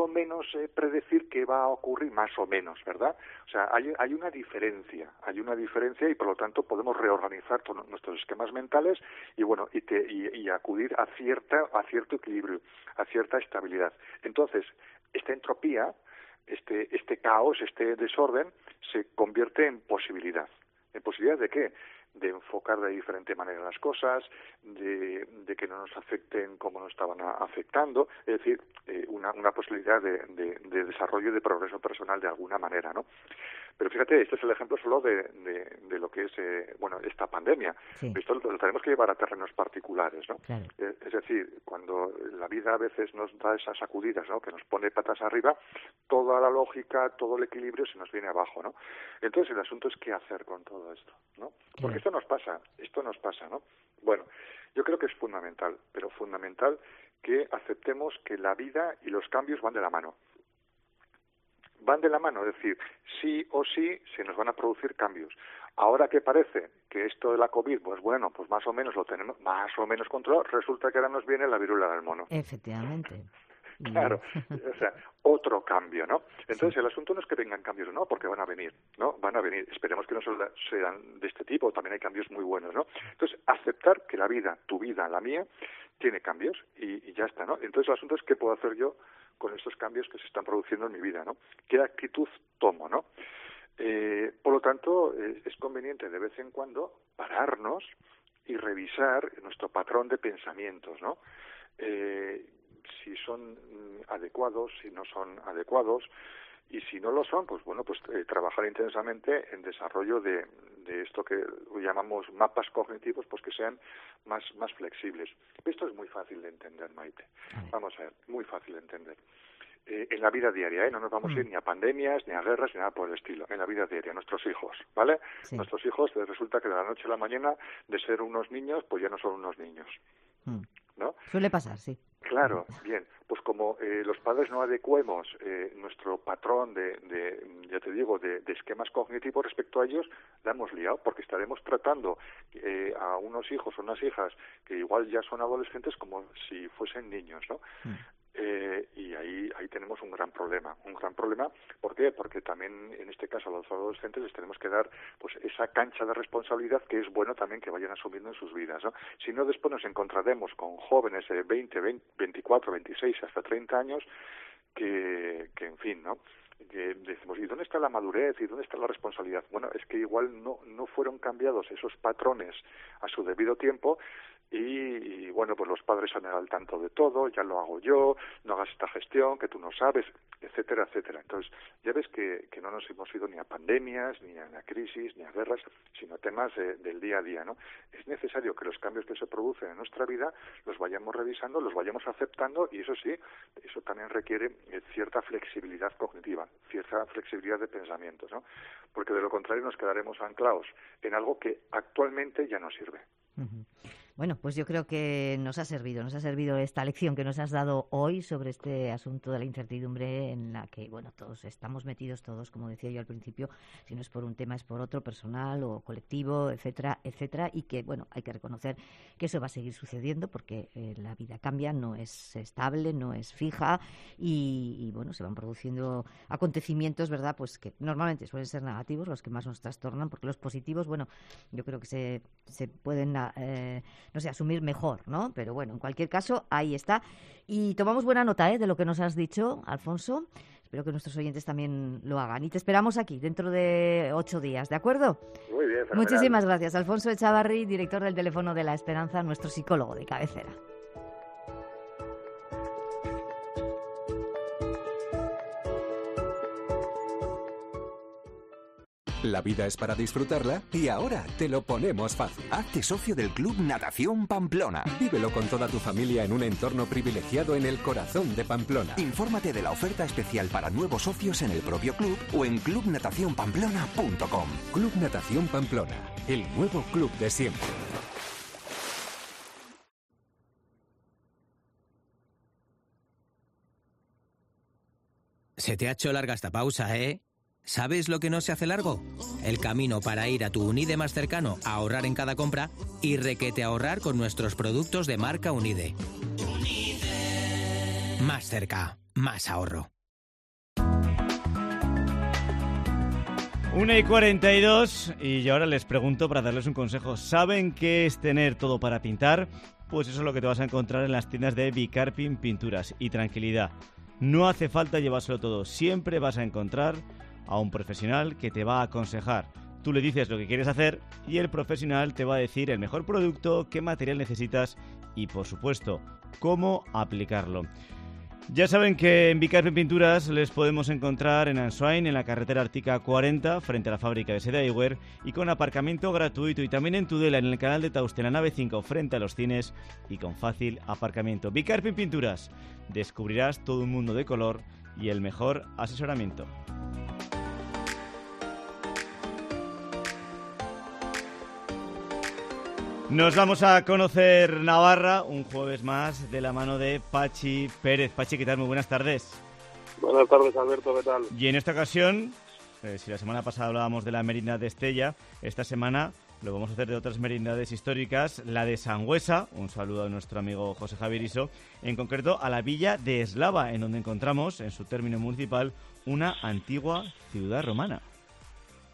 predecir qué va a ocurrir, más o menos, ¿verdad? O sea, hay una diferencia y por lo tanto podemos reorganizar todos nuestros esquemas mentales y bueno, y acudir a cierto equilibrio, a cierta estabilidad. Entonces, esta entropía, este caos, este desorden se convierte en posibilidad. ¿En posibilidad de qué? De enfocar de diferente manera las cosas, de que no nos afecten como nos estaban afectando, es decir, una posibilidad de desarrollo y de progreso personal de alguna manera, ¿no? Pero fíjate, este es el ejemplo solo de lo que es esta pandemia.
Sí.
Esto lo tenemos que llevar a terrenos particulares, ¿no?
Claro.
Es decir, cuando la vida a veces nos da esas sacudidas, ¿no?, que nos pone patas arriba, toda la lógica, todo el equilibrio se nos viene abajo, ¿no? Entonces el asunto es qué hacer con todo esto, ¿no? Porque esto nos pasa, ¿no? Bueno, yo creo que es fundamental, pero fundamental que aceptemos que la vida y los cambios van de la mano. Van de la mano, es decir, sí o sí se nos van a producir cambios. Ahora que parece que esto de la COVID, pues bueno, pues más o menos lo tenemos más o menos controlado, resulta que ahora nos viene la viruela del mono.
Efectivamente.
Claro, o sea, otro cambio, ¿no? Entonces el asunto no es que vengan cambios o no, porque van a venir, ¿no? Van a venir. Esperemos que no sean de este tipo, también hay cambios muy buenos, ¿no? Entonces, aceptar que la vida, tu vida, la mía, tiene cambios y ya está, ¿no? Entonces el asunto es qué puedo hacer yo con estos cambios que se están produciendo en mi vida, ¿no? ¿Qué actitud tomo, no? Por lo tanto, es conveniente de vez en cuando pararnos y revisar nuestro patrón de pensamientos, ¿no? Si son adecuados, si no son adecuados, y si no lo son, pues bueno, pues trabajar intensamente en desarrollo de esto que llamamos mapas cognitivos, pues que sean más flexibles. Esto es muy fácil de entender, Maite. Vamos a ver, muy fácil de entender. En la vida diaria, no nos vamos a ir ni a pandemias, ni a guerras, ni nada por el estilo. En la vida diaria, nuestros hijos, ¿vale? Sí. Nuestros hijos, resulta que de la noche a la mañana, de ser unos niños, pues ya no son unos niños, ¿no?
Suele pasar, sí.
Claro, bien. Pues como los padres no adecuemos nuestro patrón ya te digo, de esquemas cognitivos respecto a ellos, la hemos liado, porque estaremos tratando a unos hijos o unas hijas que igual ya son adolescentes como si fuesen niños, ¿no? Y ahí tenemos un gran problema. ¿Por qué? Porque también en este caso a los adolescentes les tenemos que dar pues esa cancha de responsabilidad que es bueno también que vayan asumiendo en sus vidas, ¿no? Si no, después nos encontraremos con jóvenes de 20, 24, 26 hasta 30 años que en fin, ¿no? Que decimos, ¿y dónde está la madurez? ¿Y dónde está la responsabilidad? Bueno, es que igual no fueron cambiados esos patrones a su debido tiempo y bueno, pues los padres han al tanto de todo, ya lo hago yo, no hagas esta gestión, que tú no sabes, etcétera, etcétera. Entonces, ya ves que no nos hemos ido ni a pandemias, ni a crisis, ni a guerras, sino a temas del día a día, ¿no? Es necesario que los cambios que se producen en nuestra vida los vayamos revisando, los vayamos aceptando y eso sí, eso también requiere cierta flexibilidad cognitiva, cierta flexibilidad de pensamientos, ¿no? Porque de lo contrario nos quedaremos anclados en algo que actualmente ya no sirve.
Uh-huh. Bueno, pues yo creo que nos ha servido esta lección que nos has dado hoy sobre este asunto de la incertidumbre en la que, bueno, todos estamos metidos todos, como decía yo al principio, si no es por un tema es por otro, personal o colectivo, etcétera, etcétera, y que, bueno, hay que reconocer que eso va a seguir sucediendo porque la vida cambia, no es estable, no es fija y bueno, se van produciendo acontecimientos, ¿verdad?, pues que normalmente suelen ser negativos, los que más nos trastornan, porque los positivos, bueno, yo creo que se pueden asumir mejor, ¿no? Pero bueno, en cualquier caso, ahí está. Y tomamos buena nota de lo que nos has dicho, Alfonso. Espero que nuestros oyentes también lo hagan. Y te esperamos aquí dentro de 8 días, ¿de acuerdo?
Muy bien, fenomenal.
Muchísimas gracias. Alfonso Echavarri, director del Teléfono de la Esperanza, nuestro psicólogo de cabecera.
La vida es para disfrutarla y ahora te lo ponemos fácil.
Hazte socio del Club Natación Pamplona.
Vívelo con toda tu familia en un entorno privilegiado en el corazón de Pamplona.
Infórmate de la oferta especial para nuevos socios en el propio club o en clubnatacionpamplona.com.
Club Natación Pamplona, el nuevo club de siempre.
Se te ha hecho larga esta pausa, ¿eh? ¿Sabes lo que no se hace largo? El camino para ir a tu Unide más cercano, a ahorrar en cada compra y requete ahorrar con nuestros productos de marca Unide. Más cerca, más ahorro.
1:42 y ahora les pregunto para darles un consejo. ¿Saben qué es tener todo para pintar? Pues eso es lo que te vas a encontrar en las tiendas de Bicarpin Pinturas. Y tranquilidad, no hace falta llevárselo todo. Siempre vas a encontrar a un profesional que te va a aconsejar. Tú le dices lo que quieres hacer y el profesional te va a decir el mejor producto, qué material necesitas y, por supuesto, cómo aplicarlo. Ya saben que en Bicarpin Pinturas les podemos encontrar en Ansoain, en la carretera Ártica 40, frente a la fábrica de seda Ewer, y con aparcamiento gratuito, y también en Tudela, en el canal de Tauste, en la nave 5, frente a los cines, y con fácil aparcamiento. Bicarpin Pinturas, descubrirás todo un mundo de color y el mejor asesoramiento. Nos vamos a conocer Navarra un jueves más de la mano de Pachi Pérez. Pachi, ¿qué tal? Muy buenas tardes.
Buenas tardes, Alberto, ¿qué tal?
Y en esta ocasión, si la semana pasada hablábamos de la merindad de Estella, esta semana lo vamos a hacer de otras merindades históricas, la de Sangüesa, un saludo a nuestro amigo José Javier Iso, en concreto a la villa de Eslava, en donde encontramos, en su término municipal, una antigua ciudad romana.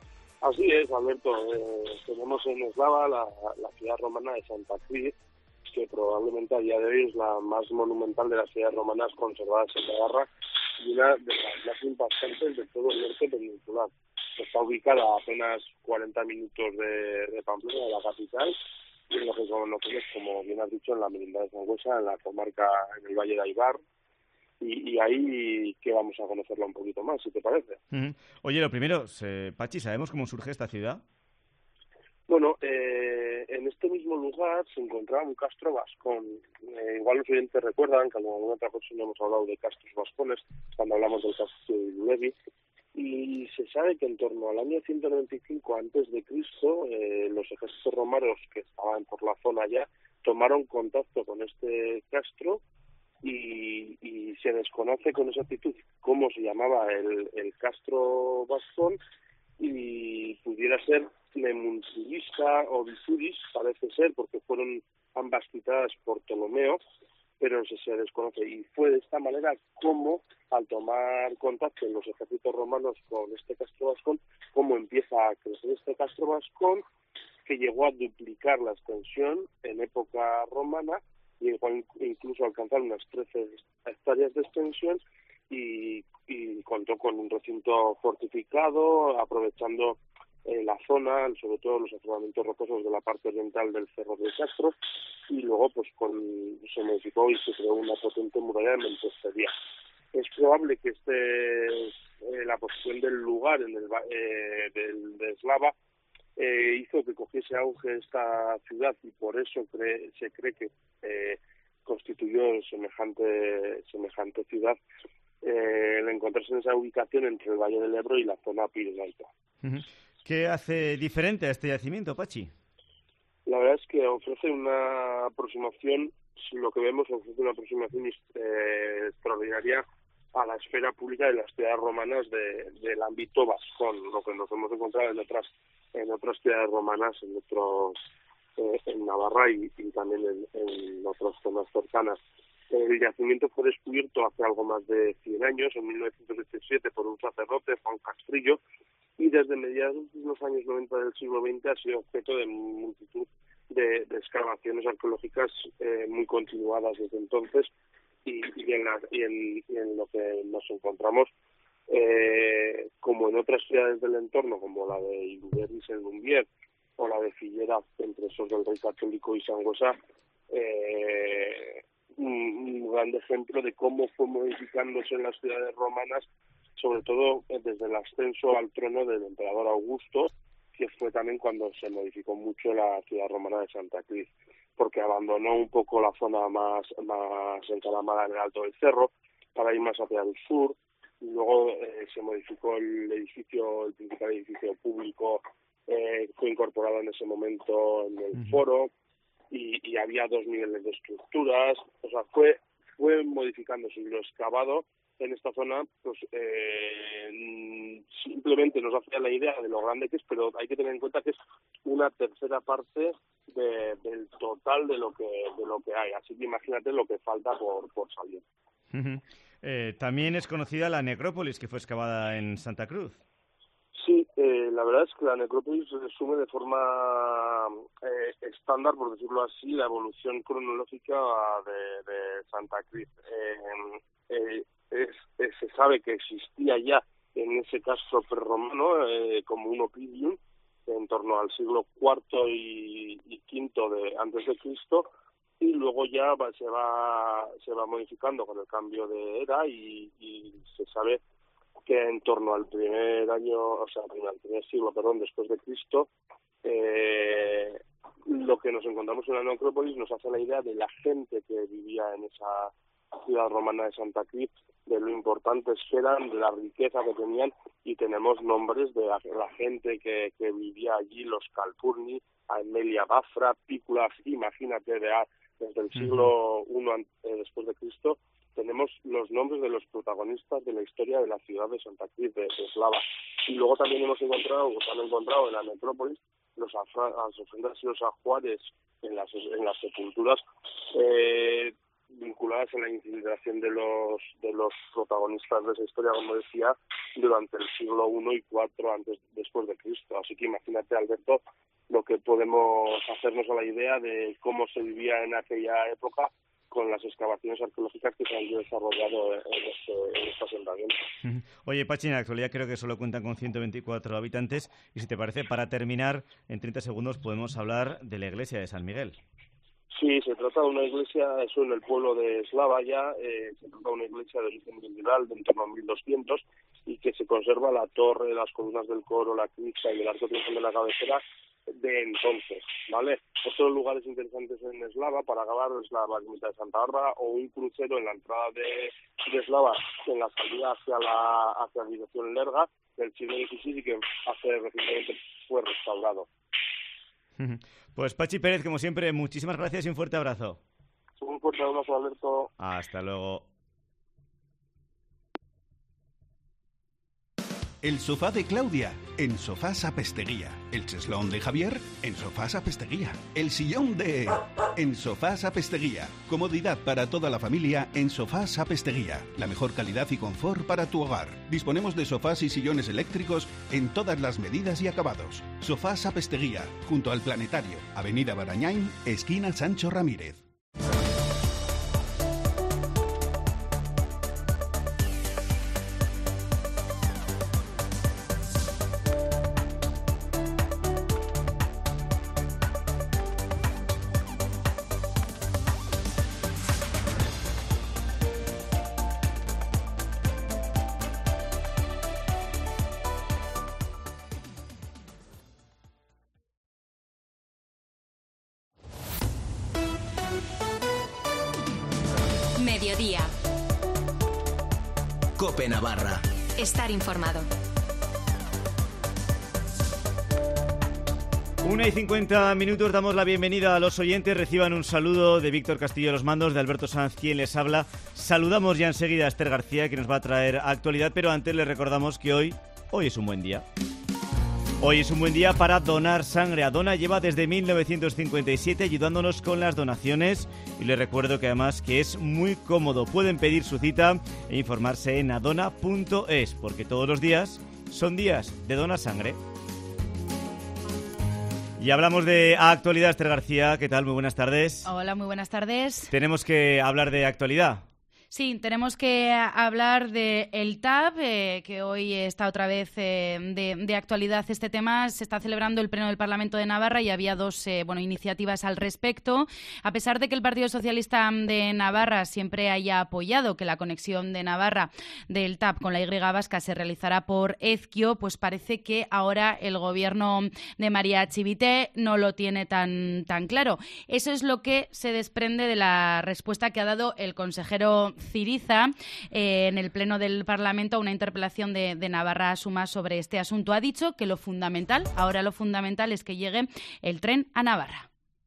Así es, Alberto. Tenemos en Eslava la ciudad romana de Santa Cruz, que probablemente a día de hoy es la más monumental de las ciudades romanas conservadas en Navarra y una de las más impactantes de todo el norte peninsular. Está ubicada a apenas 40 minutos de Pamplona, de la capital, y en lo que conocemos, como bien has dicho, en la Merindad de Sangüesa, en la comarca, en el Valle de Aibar, y ahí que vamos a conocerla un poquito más, si te parece.
Oye, lo primero, Pachi, ¿sabemos cómo surge esta ciudad?
Bueno, en este mismo lugar se encontraba un castro vascón. Igual los oyentes recuerdan que en alguna otra ocasión hemos hablado de castros vascones, cuando hablamos del castro de Ilulegui, y se sabe que en torno al año 195 a.C., los ejércitos romanos que estaban por la zona ya tomaron contacto con este castro y se desconoce con exactitud cómo se llamaba el castro vascón, y pudiera ser Nemunturista o Visuris, parece ser, porque fueron ambas citadas por Ptolomeo, pero se desconoce. Y fue de esta manera como, al tomar contacto en los ejércitos romanos con este castro vascón, cómo empieza a crecer este castro vascón, que llegó a duplicar la extensión en época romana, y llegó incluso a alcanzar unas 13 hectáreas de extensión, y contó con un recinto fortificado, aprovechando la zona, sobre todo los afloramientos rocosos de la parte oriental del Cerro del Castro, y luego pues se modificó y se creó una potente muralla de mampostería. Es probable que la posición del lugar de Eslava hizo que cogiese auge esta ciudad, y por eso se cree que constituyó semejante ciudad, el encontrarse en esa ubicación entre el Valle del Ebro y la zona pirenaica.
¿Qué hace diferente a este yacimiento, Pachi?
La verdad es que ofrece una aproximación, lo que vemos ofrece una aproximación extraordinaria a la esfera pública de las ciudades romanas del ámbito vascón, lo que nos hemos encontrado en otras ciudades romanas, en Navarra y también en otras zonas cercanas. El yacimiento fue descubierto hace algo más de 100 años, en 1917, por un sacerdote, Juan Castrillo, y desde mediados de los años 90 del siglo XX ha sido objeto de multitud de excavaciones arqueológicas muy continuadas desde entonces, y en lo que nos encontramos, como en otras ciudades del entorno, como la de Ilulegui en Lumbier o la de Figueras, entre esos del Rey Católico y Sangüesa, un gran ejemplo de cómo fue modificándose en las ciudades romanas, sobre todo desde el ascenso al trono del emperador Augusto, que fue también cuando se modificó mucho la ciudad romana de Santa Cruz, porque abandonó un poco la zona más encaramada en el alto del cerro para ir más hacia el sur, y luego se modificó el principal edificio público, fue incorporado en ese momento en el foro, y había 2 niveles de estructuras, o sea, fue modificándose, y lo excavado en esta zona pues simplemente nos hace la idea de lo grande que es, pero hay que tener en cuenta que es una tercera parte del total de lo que hay, así que imagínate lo que falta por salir.
También es conocida la necrópolis que fue excavada en Santa Cruz.
Sí, la verdad es que la necrópolis resume de forma estándar, por decirlo así, la evolución cronológica de Santa Cruz. Se sabe que existía ya en ese castro prerromano como un oppidum en torno al siglo IV y V antes de Cristo, y luego ya se va modificando con el cambio de era, y se sabe que en torno al primer siglo, después de Cristo, lo que nos encontramos en la necrópolis nos hace la idea de la gente que vivía en esa ciudad romana de Santa Cruz, de lo importantes que eran, de la riqueza que tenían, y tenemos nombres de la gente que vivía allí, los Calpurni, Aemelia Bafra, Pículas, imagínate, desde el siglo I después de Cristo, tenemos los nombres de los protagonistas de la historia de la ciudad de Santa Cruz, de Eslava. Y luego también han encontrado en la necrópolis las ofrendas y los ajuares en las sepulturas, vinculadas a la infiltración de los protagonistas de esa historia, como decía, durante el siglo I y IV después de Cristo. Así que imagínate, Alberto, lo que podemos hacernos a la idea de cómo se vivía en aquella época con las excavaciones arqueológicas que se han desarrollado en este asentamiento.
Oye, Pachi, en la actualidad creo que solo cuentan con 124 habitantes y si te parece, para terminar, en 30 segundos podemos hablar de la iglesia de San Miguel.
Sí, se trata de una iglesia, eso en el pueblo de Slavaya, se trata de una iglesia de origen medieval de en torno a 1200 y que se conserva la torre, las columnas del coro, la cripta y el arco triunfal de la cabecera de entonces, ¿vale? Otros lugares interesantes en Eslava para acabar es la ermita de Santa Bárbara o un crucero en la entrada de Eslava en la salida hacia la dirección Lerga del siglo XVI y que hace recientemente fue restaurado.
Pues Pachi Pérez, como siempre, muchísimas gracias y un fuerte abrazo.
Un fuerte abrazo, Alberto.
Hasta luego.
El sofá de Claudia, en Sofás Apesteguía. El cheslón de Javier, en Sofás Apesteguía. El sillón de... en Sofás Apesteguía. Comodidad para toda la familia en Sofás Apesteguía. La mejor calidad y confort para tu hogar. Disponemos de sofás y sillones eléctricos en todas las medidas y acabados. Sofás Apesteguía, junto al Planetario. Avenida Barañáin, esquina Sancho Ramírez.
Mediodía.
COPE Navarra.
Estar informado.
1:50, damos la bienvenida a los oyentes. Reciban un saludo de Víctor Castillo de los mandos, de Alberto Sanz, quien les habla. Saludamos ya enseguida a Esther García, que nos va a traer actualidad, pero antes les recordamos que hoy es un buen día. Hoy es un buen día para donar sangre. Adona lleva desde 1957 ayudándonos con las donaciones y les recuerdo que además que es muy cómodo. Pueden pedir su cita e informarse en adona.es porque todos los días son días de donar sangre. Y hablamos de actualidad. Esther García, ¿qué tal? Muy buenas tardes.
Hola, muy buenas tardes.
Tenemos que hablar de actualidad.
Sí, tenemos que hablar de el TAP, que hoy está otra vez de actualidad este tema. Se está celebrando el Pleno del Parlamento de Navarra y había dos iniciativas al respecto. A pesar de que el Partido Socialista de Navarra siempre haya apoyado que la conexión de Navarra del TAP con la Y vasca se realizará por Ezquio, pues parece que ahora el gobierno de María Chivite no lo tiene tan claro. Eso es lo que se desprende de la respuesta que ha dado el consejero Ciriza en el Pleno del Parlamento a una interpelación de Navarra Suma sobre este asunto. Ha dicho que lo fundamental es que llegue el tren a Navarra.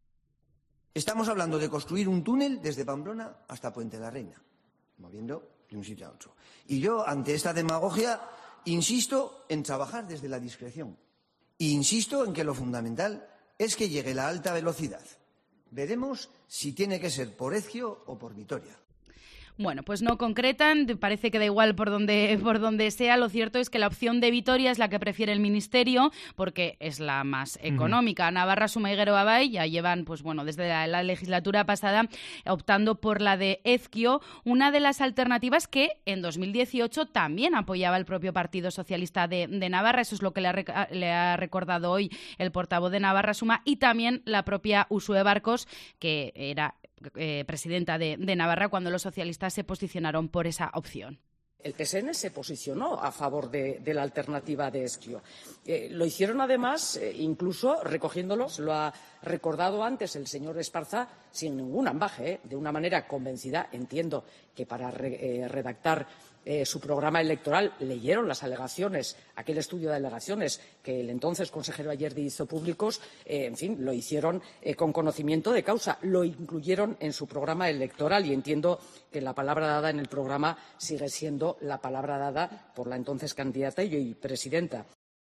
Estamos hablando de construir un túnel desde Pamplona hasta Puente la Reina, moviendo de un sitio a otro. Y yo, ante esta demagogia, insisto en trabajar desde la discreción. E insisto en que lo fundamental es que llegue la alta velocidad. Veremos si tiene que ser por Ezquio o por Vitoria.
Bueno, pues no concretan, parece que da igual por donde sea. Lo cierto es que la opción de Vitoria es la que prefiere el Ministerio porque es la más económica. Navarra Suma y Gero Abay ya llevan, desde la legislatura pasada optando por la de Ezquio, una de las alternativas que en 2018 también apoyaba el propio Partido Socialista de Navarra. Eso es lo que le ha recordado hoy el portavoz de Navarra Suma y también la propia Uxue Barkos, que era presidenta de Navarra cuando los socialistas se posicionaron por esa opción.
El PSN se posicionó a favor de la alternativa de Ezquio. Lo hicieron además, incluso recogiéndolos, lo ha recordado antes el señor Esparza, sin ningún ambaje, de una manera convencida. Entiendo que para redactar su programa electoral leyeron las alegaciones, aquel estudio de alegaciones que el entonces consejero Ayerdi hizo públicos, lo hicieron con conocimiento de causa, lo incluyeron en su programa electoral y entiendo que la palabra dada en el programa sigue siendo la palabra dada por la entonces candidata y hoy presidenta.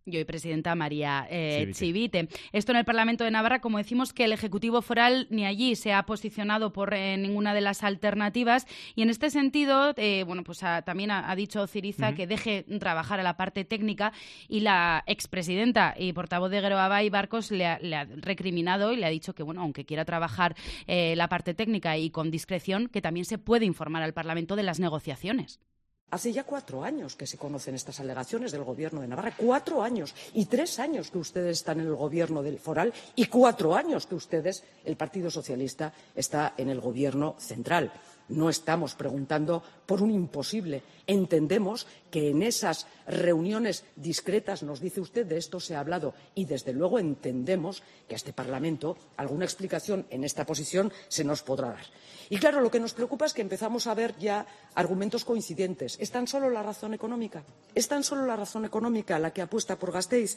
y hoy presidenta María Chivite. Esto en el Parlamento de Navarra, como decimos, que el Ejecutivo Foral ni allí se ha posicionado por ninguna de las alternativas, y en este sentido, también ha dicho Syriza que deje trabajar a la parte técnica, y la expresidenta y portavoz de Geroa Barcos le ha recriminado y le ha dicho que, aunque quiera trabajar la parte técnica y con discreción, que también se puede informar al Parlamento de las negociaciones.
Hace ya 4 años que se conocen estas alegaciones del Gobierno de Navarra, 4 años, y 3 años que ustedes están en el Gobierno del Foral, y 4 años que ustedes, el Partido Socialista, está en el Gobierno central. No estamos preguntando por un imposible. Entendemos que en esas reuniones discretas, nos dice usted, de esto se ha hablado, y desde luego entendemos que a este Parlamento alguna explicación en esta posición se nos podrá dar. Y claro, lo que nos preocupa es que empezamos a ver ya argumentos coincidentes. ¿Es tan solo la razón económica? ¿Es tan solo la razón económica la que apuesta por Gasteiz?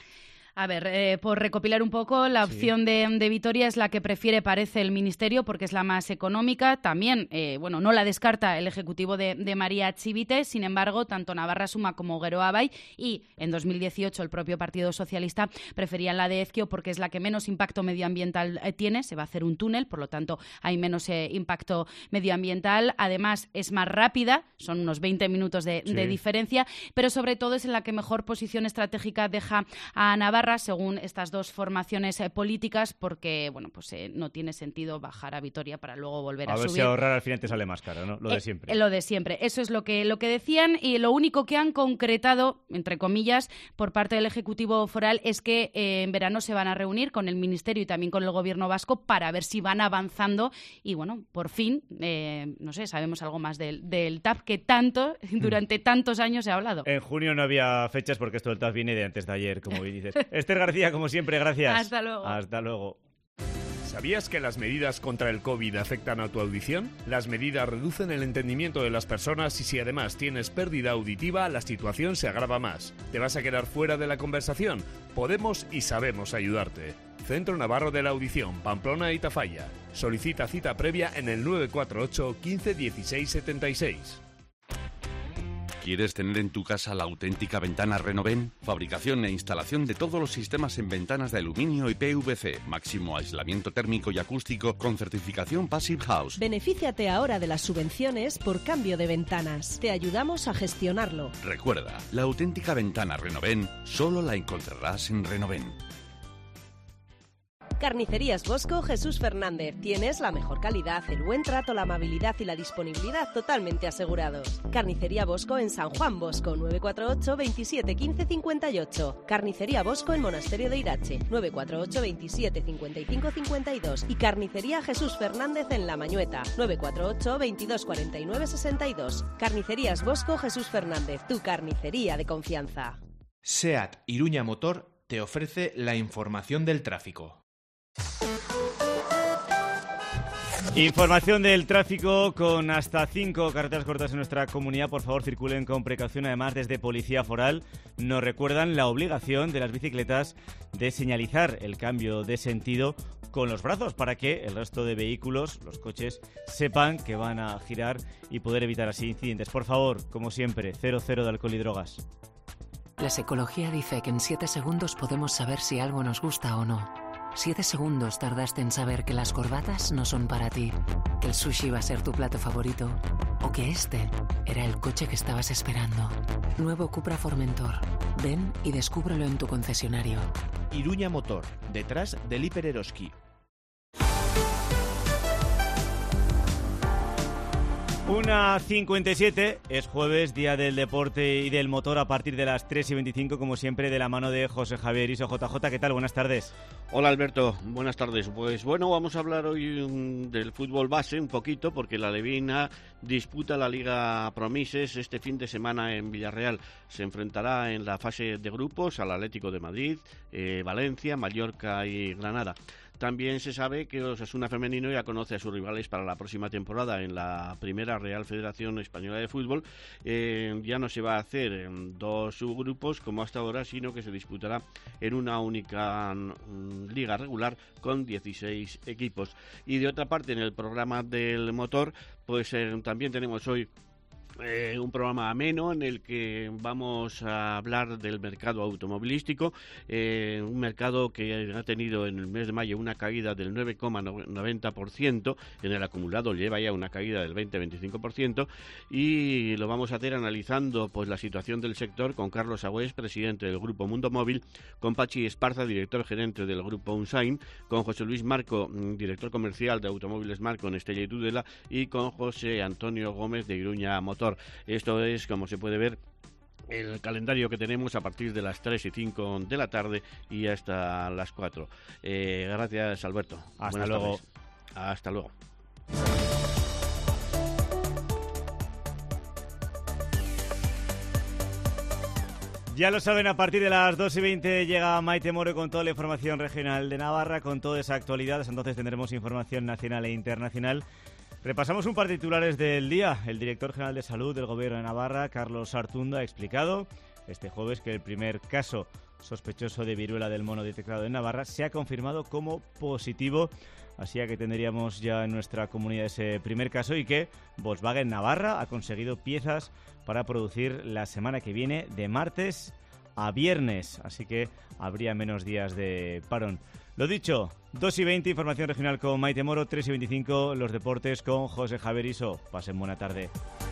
A ver, por recopilar un poco, la opción de Vitoria es la que prefiere, parece, el Ministerio, porque es la más económica. También, no la descarta el Ejecutivo de María Chivite. Sin embargo, tanto Navarra Suma como Geroa Bai, y en 2018 el propio Partido Socialista, preferían la de Ezkio porque es la que menos impacto medioambiental tiene. Se va a hacer un túnel, por lo tanto hay menos impacto medioambiental. Además, es más rápida, son unos 20 minutos de diferencia, pero sobre todo es en la que mejor posición estratégica deja a Navarra, según estas dos formaciones políticas, porque no tiene sentido bajar a Vitoria para luego volver a subir.
A ver si ahorrar al final te sale más caro, ¿no? Lo de siempre.
Lo de siempre. Eso es lo que decían, y lo único que han concretado, entre comillas, por parte del Ejecutivo Foral es que en verano se van a reunir con el Ministerio y también con el Gobierno vasco para ver si van avanzando y, por fin, sabemos algo más del TAP que durante tantos años se ha hablado.
En junio no había fechas porque esto del TAP viene de antes de ayer, como bien dices. Esther García, como siempre, gracias.
Hasta luego.
Hasta luego.
¿Sabías que las medidas contra el COVID afectan a tu audición? Las medidas reducen el entendimiento de las personas y si además tienes pérdida auditiva, la situación se agrava más. ¿Te vas a quedar fuera de la conversación? Podemos y sabemos ayudarte. Centro Navarro de la Audición, Pamplona y Tafalla. Solicita cita previa en el 948 15 16 76.
¿Quieres tener en tu casa la auténtica ventana Renoven? Fabricación e instalación de todos los sistemas en ventanas de aluminio y PVC. Máximo aislamiento térmico y acústico con certificación Passive House.
Benefíciate ahora de las subvenciones por cambio de ventanas. Te ayudamos a gestionarlo.
Recuerda, la auténtica ventana Renoven solo la encontrarás en Renoven.
Carnicerías Bosco Jesús Fernández. Tienes la mejor calidad, el buen trato, la amabilidad y la disponibilidad totalmente asegurados. Carnicería Bosco en San Juan Bosco, 948 27 15 58. Carnicería Bosco en Monasterio de Irache, 948 27 55 52. Y Carnicería Jesús Fernández en La Mañueta, 948 22 49 62. Carnicerías Bosco Jesús Fernández, tu carnicería de confianza.
SEAT Iruña Motor te ofrece la información del tráfico.
Información del tráfico con hasta 5 carreteras cortadas en nuestra comunidad. Por favor, circulen con precaución. Además, desde Policía Foral nos recuerdan la obligación de las bicicletas de señalizar el cambio de sentido con los brazos para que el resto de vehículos, los coches, sepan que van a girar y poder evitar así incidentes. Por favor, como siempre, 0 de alcohol y drogas.
La psicología dice que en 7 segundos podemos saber si algo nos gusta o no. 7 segundos tardaste en saber que las corbatas no son para ti, que el sushi va a ser tu plato favorito o que este era el coche que estabas esperando. Nuevo Cupra Formentor. Ven y descúbrelo en tu concesionario.
Iruña Motor, detrás del Hiper Eroski.
1:57, es jueves, día del deporte y del motor a partir de las 3:25, como siempre, de la mano de José Javier Iso. JJ, ¿qué tal? Buenas tardes.
Hola Alberto, buenas tardes. Pues bueno, vamos a hablar hoy del fútbol base un poquito, porque la Levina disputa la Liga Promises este fin de semana en Villarreal. Se enfrentará en la fase de grupos al Atlético de Madrid, Valencia, Mallorca y Granada. También se sabe que Osasuna Femenino ya conoce a sus rivales para la próxima temporada en la primera Real Federación Española de Fútbol. Ya no se va a hacer en 2 subgrupos como hasta ahora, sino que se disputará en una única liga regular con 16 equipos. Y de otra parte, en el programa del motor, pues también tenemos hoy un programa ameno en el que vamos a hablar del mercado automovilístico, un mercado que ha tenido en el mes de mayo una caída del 9,90%, en el acumulado lleva ya una caída del 20-25%, y lo vamos a hacer analizando pues la situación del sector con Carlos Agüés, presidente del Grupo Mundo Móvil, con Pachi Esparza, director gerente del Grupo Unsain, con José Luis Marco, director comercial de Automóviles Marco en Estella y Tudela, y con José Antonio Gómez de Iruña Motor. Esto es, como se puede ver, el calendario que tenemos a partir de las 3 y 5 de la tarde y hasta las 4. Gracias, Alberto.
Hasta luego.
Hasta luego.
Ya lo saben, a partir de las 2:20 llega Maite Moro con toda la información regional de Navarra, con toda esa actualidad. Entonces tendremos información nacional e internacional. Repasamos un par de titulares del día. El director general de Salud del Gobierno de Navarra, Carlos Artundo, ha explicado este jueves que el primer caso sospechoso de viruela del mono detectado en Navarra se ha confirmado como positivo. Así que tendríamos ya en nuestra comunidad ese primer caso y que Volkswagen Navarra ha conseguido piezas para producir la semana que viene de martes a viernes. Así que habría menos días de parón. Lo dicho, 2:20, información regional con Maite Moro, 3:25, los deportes con José Javier Iso. Pasen buena tarde.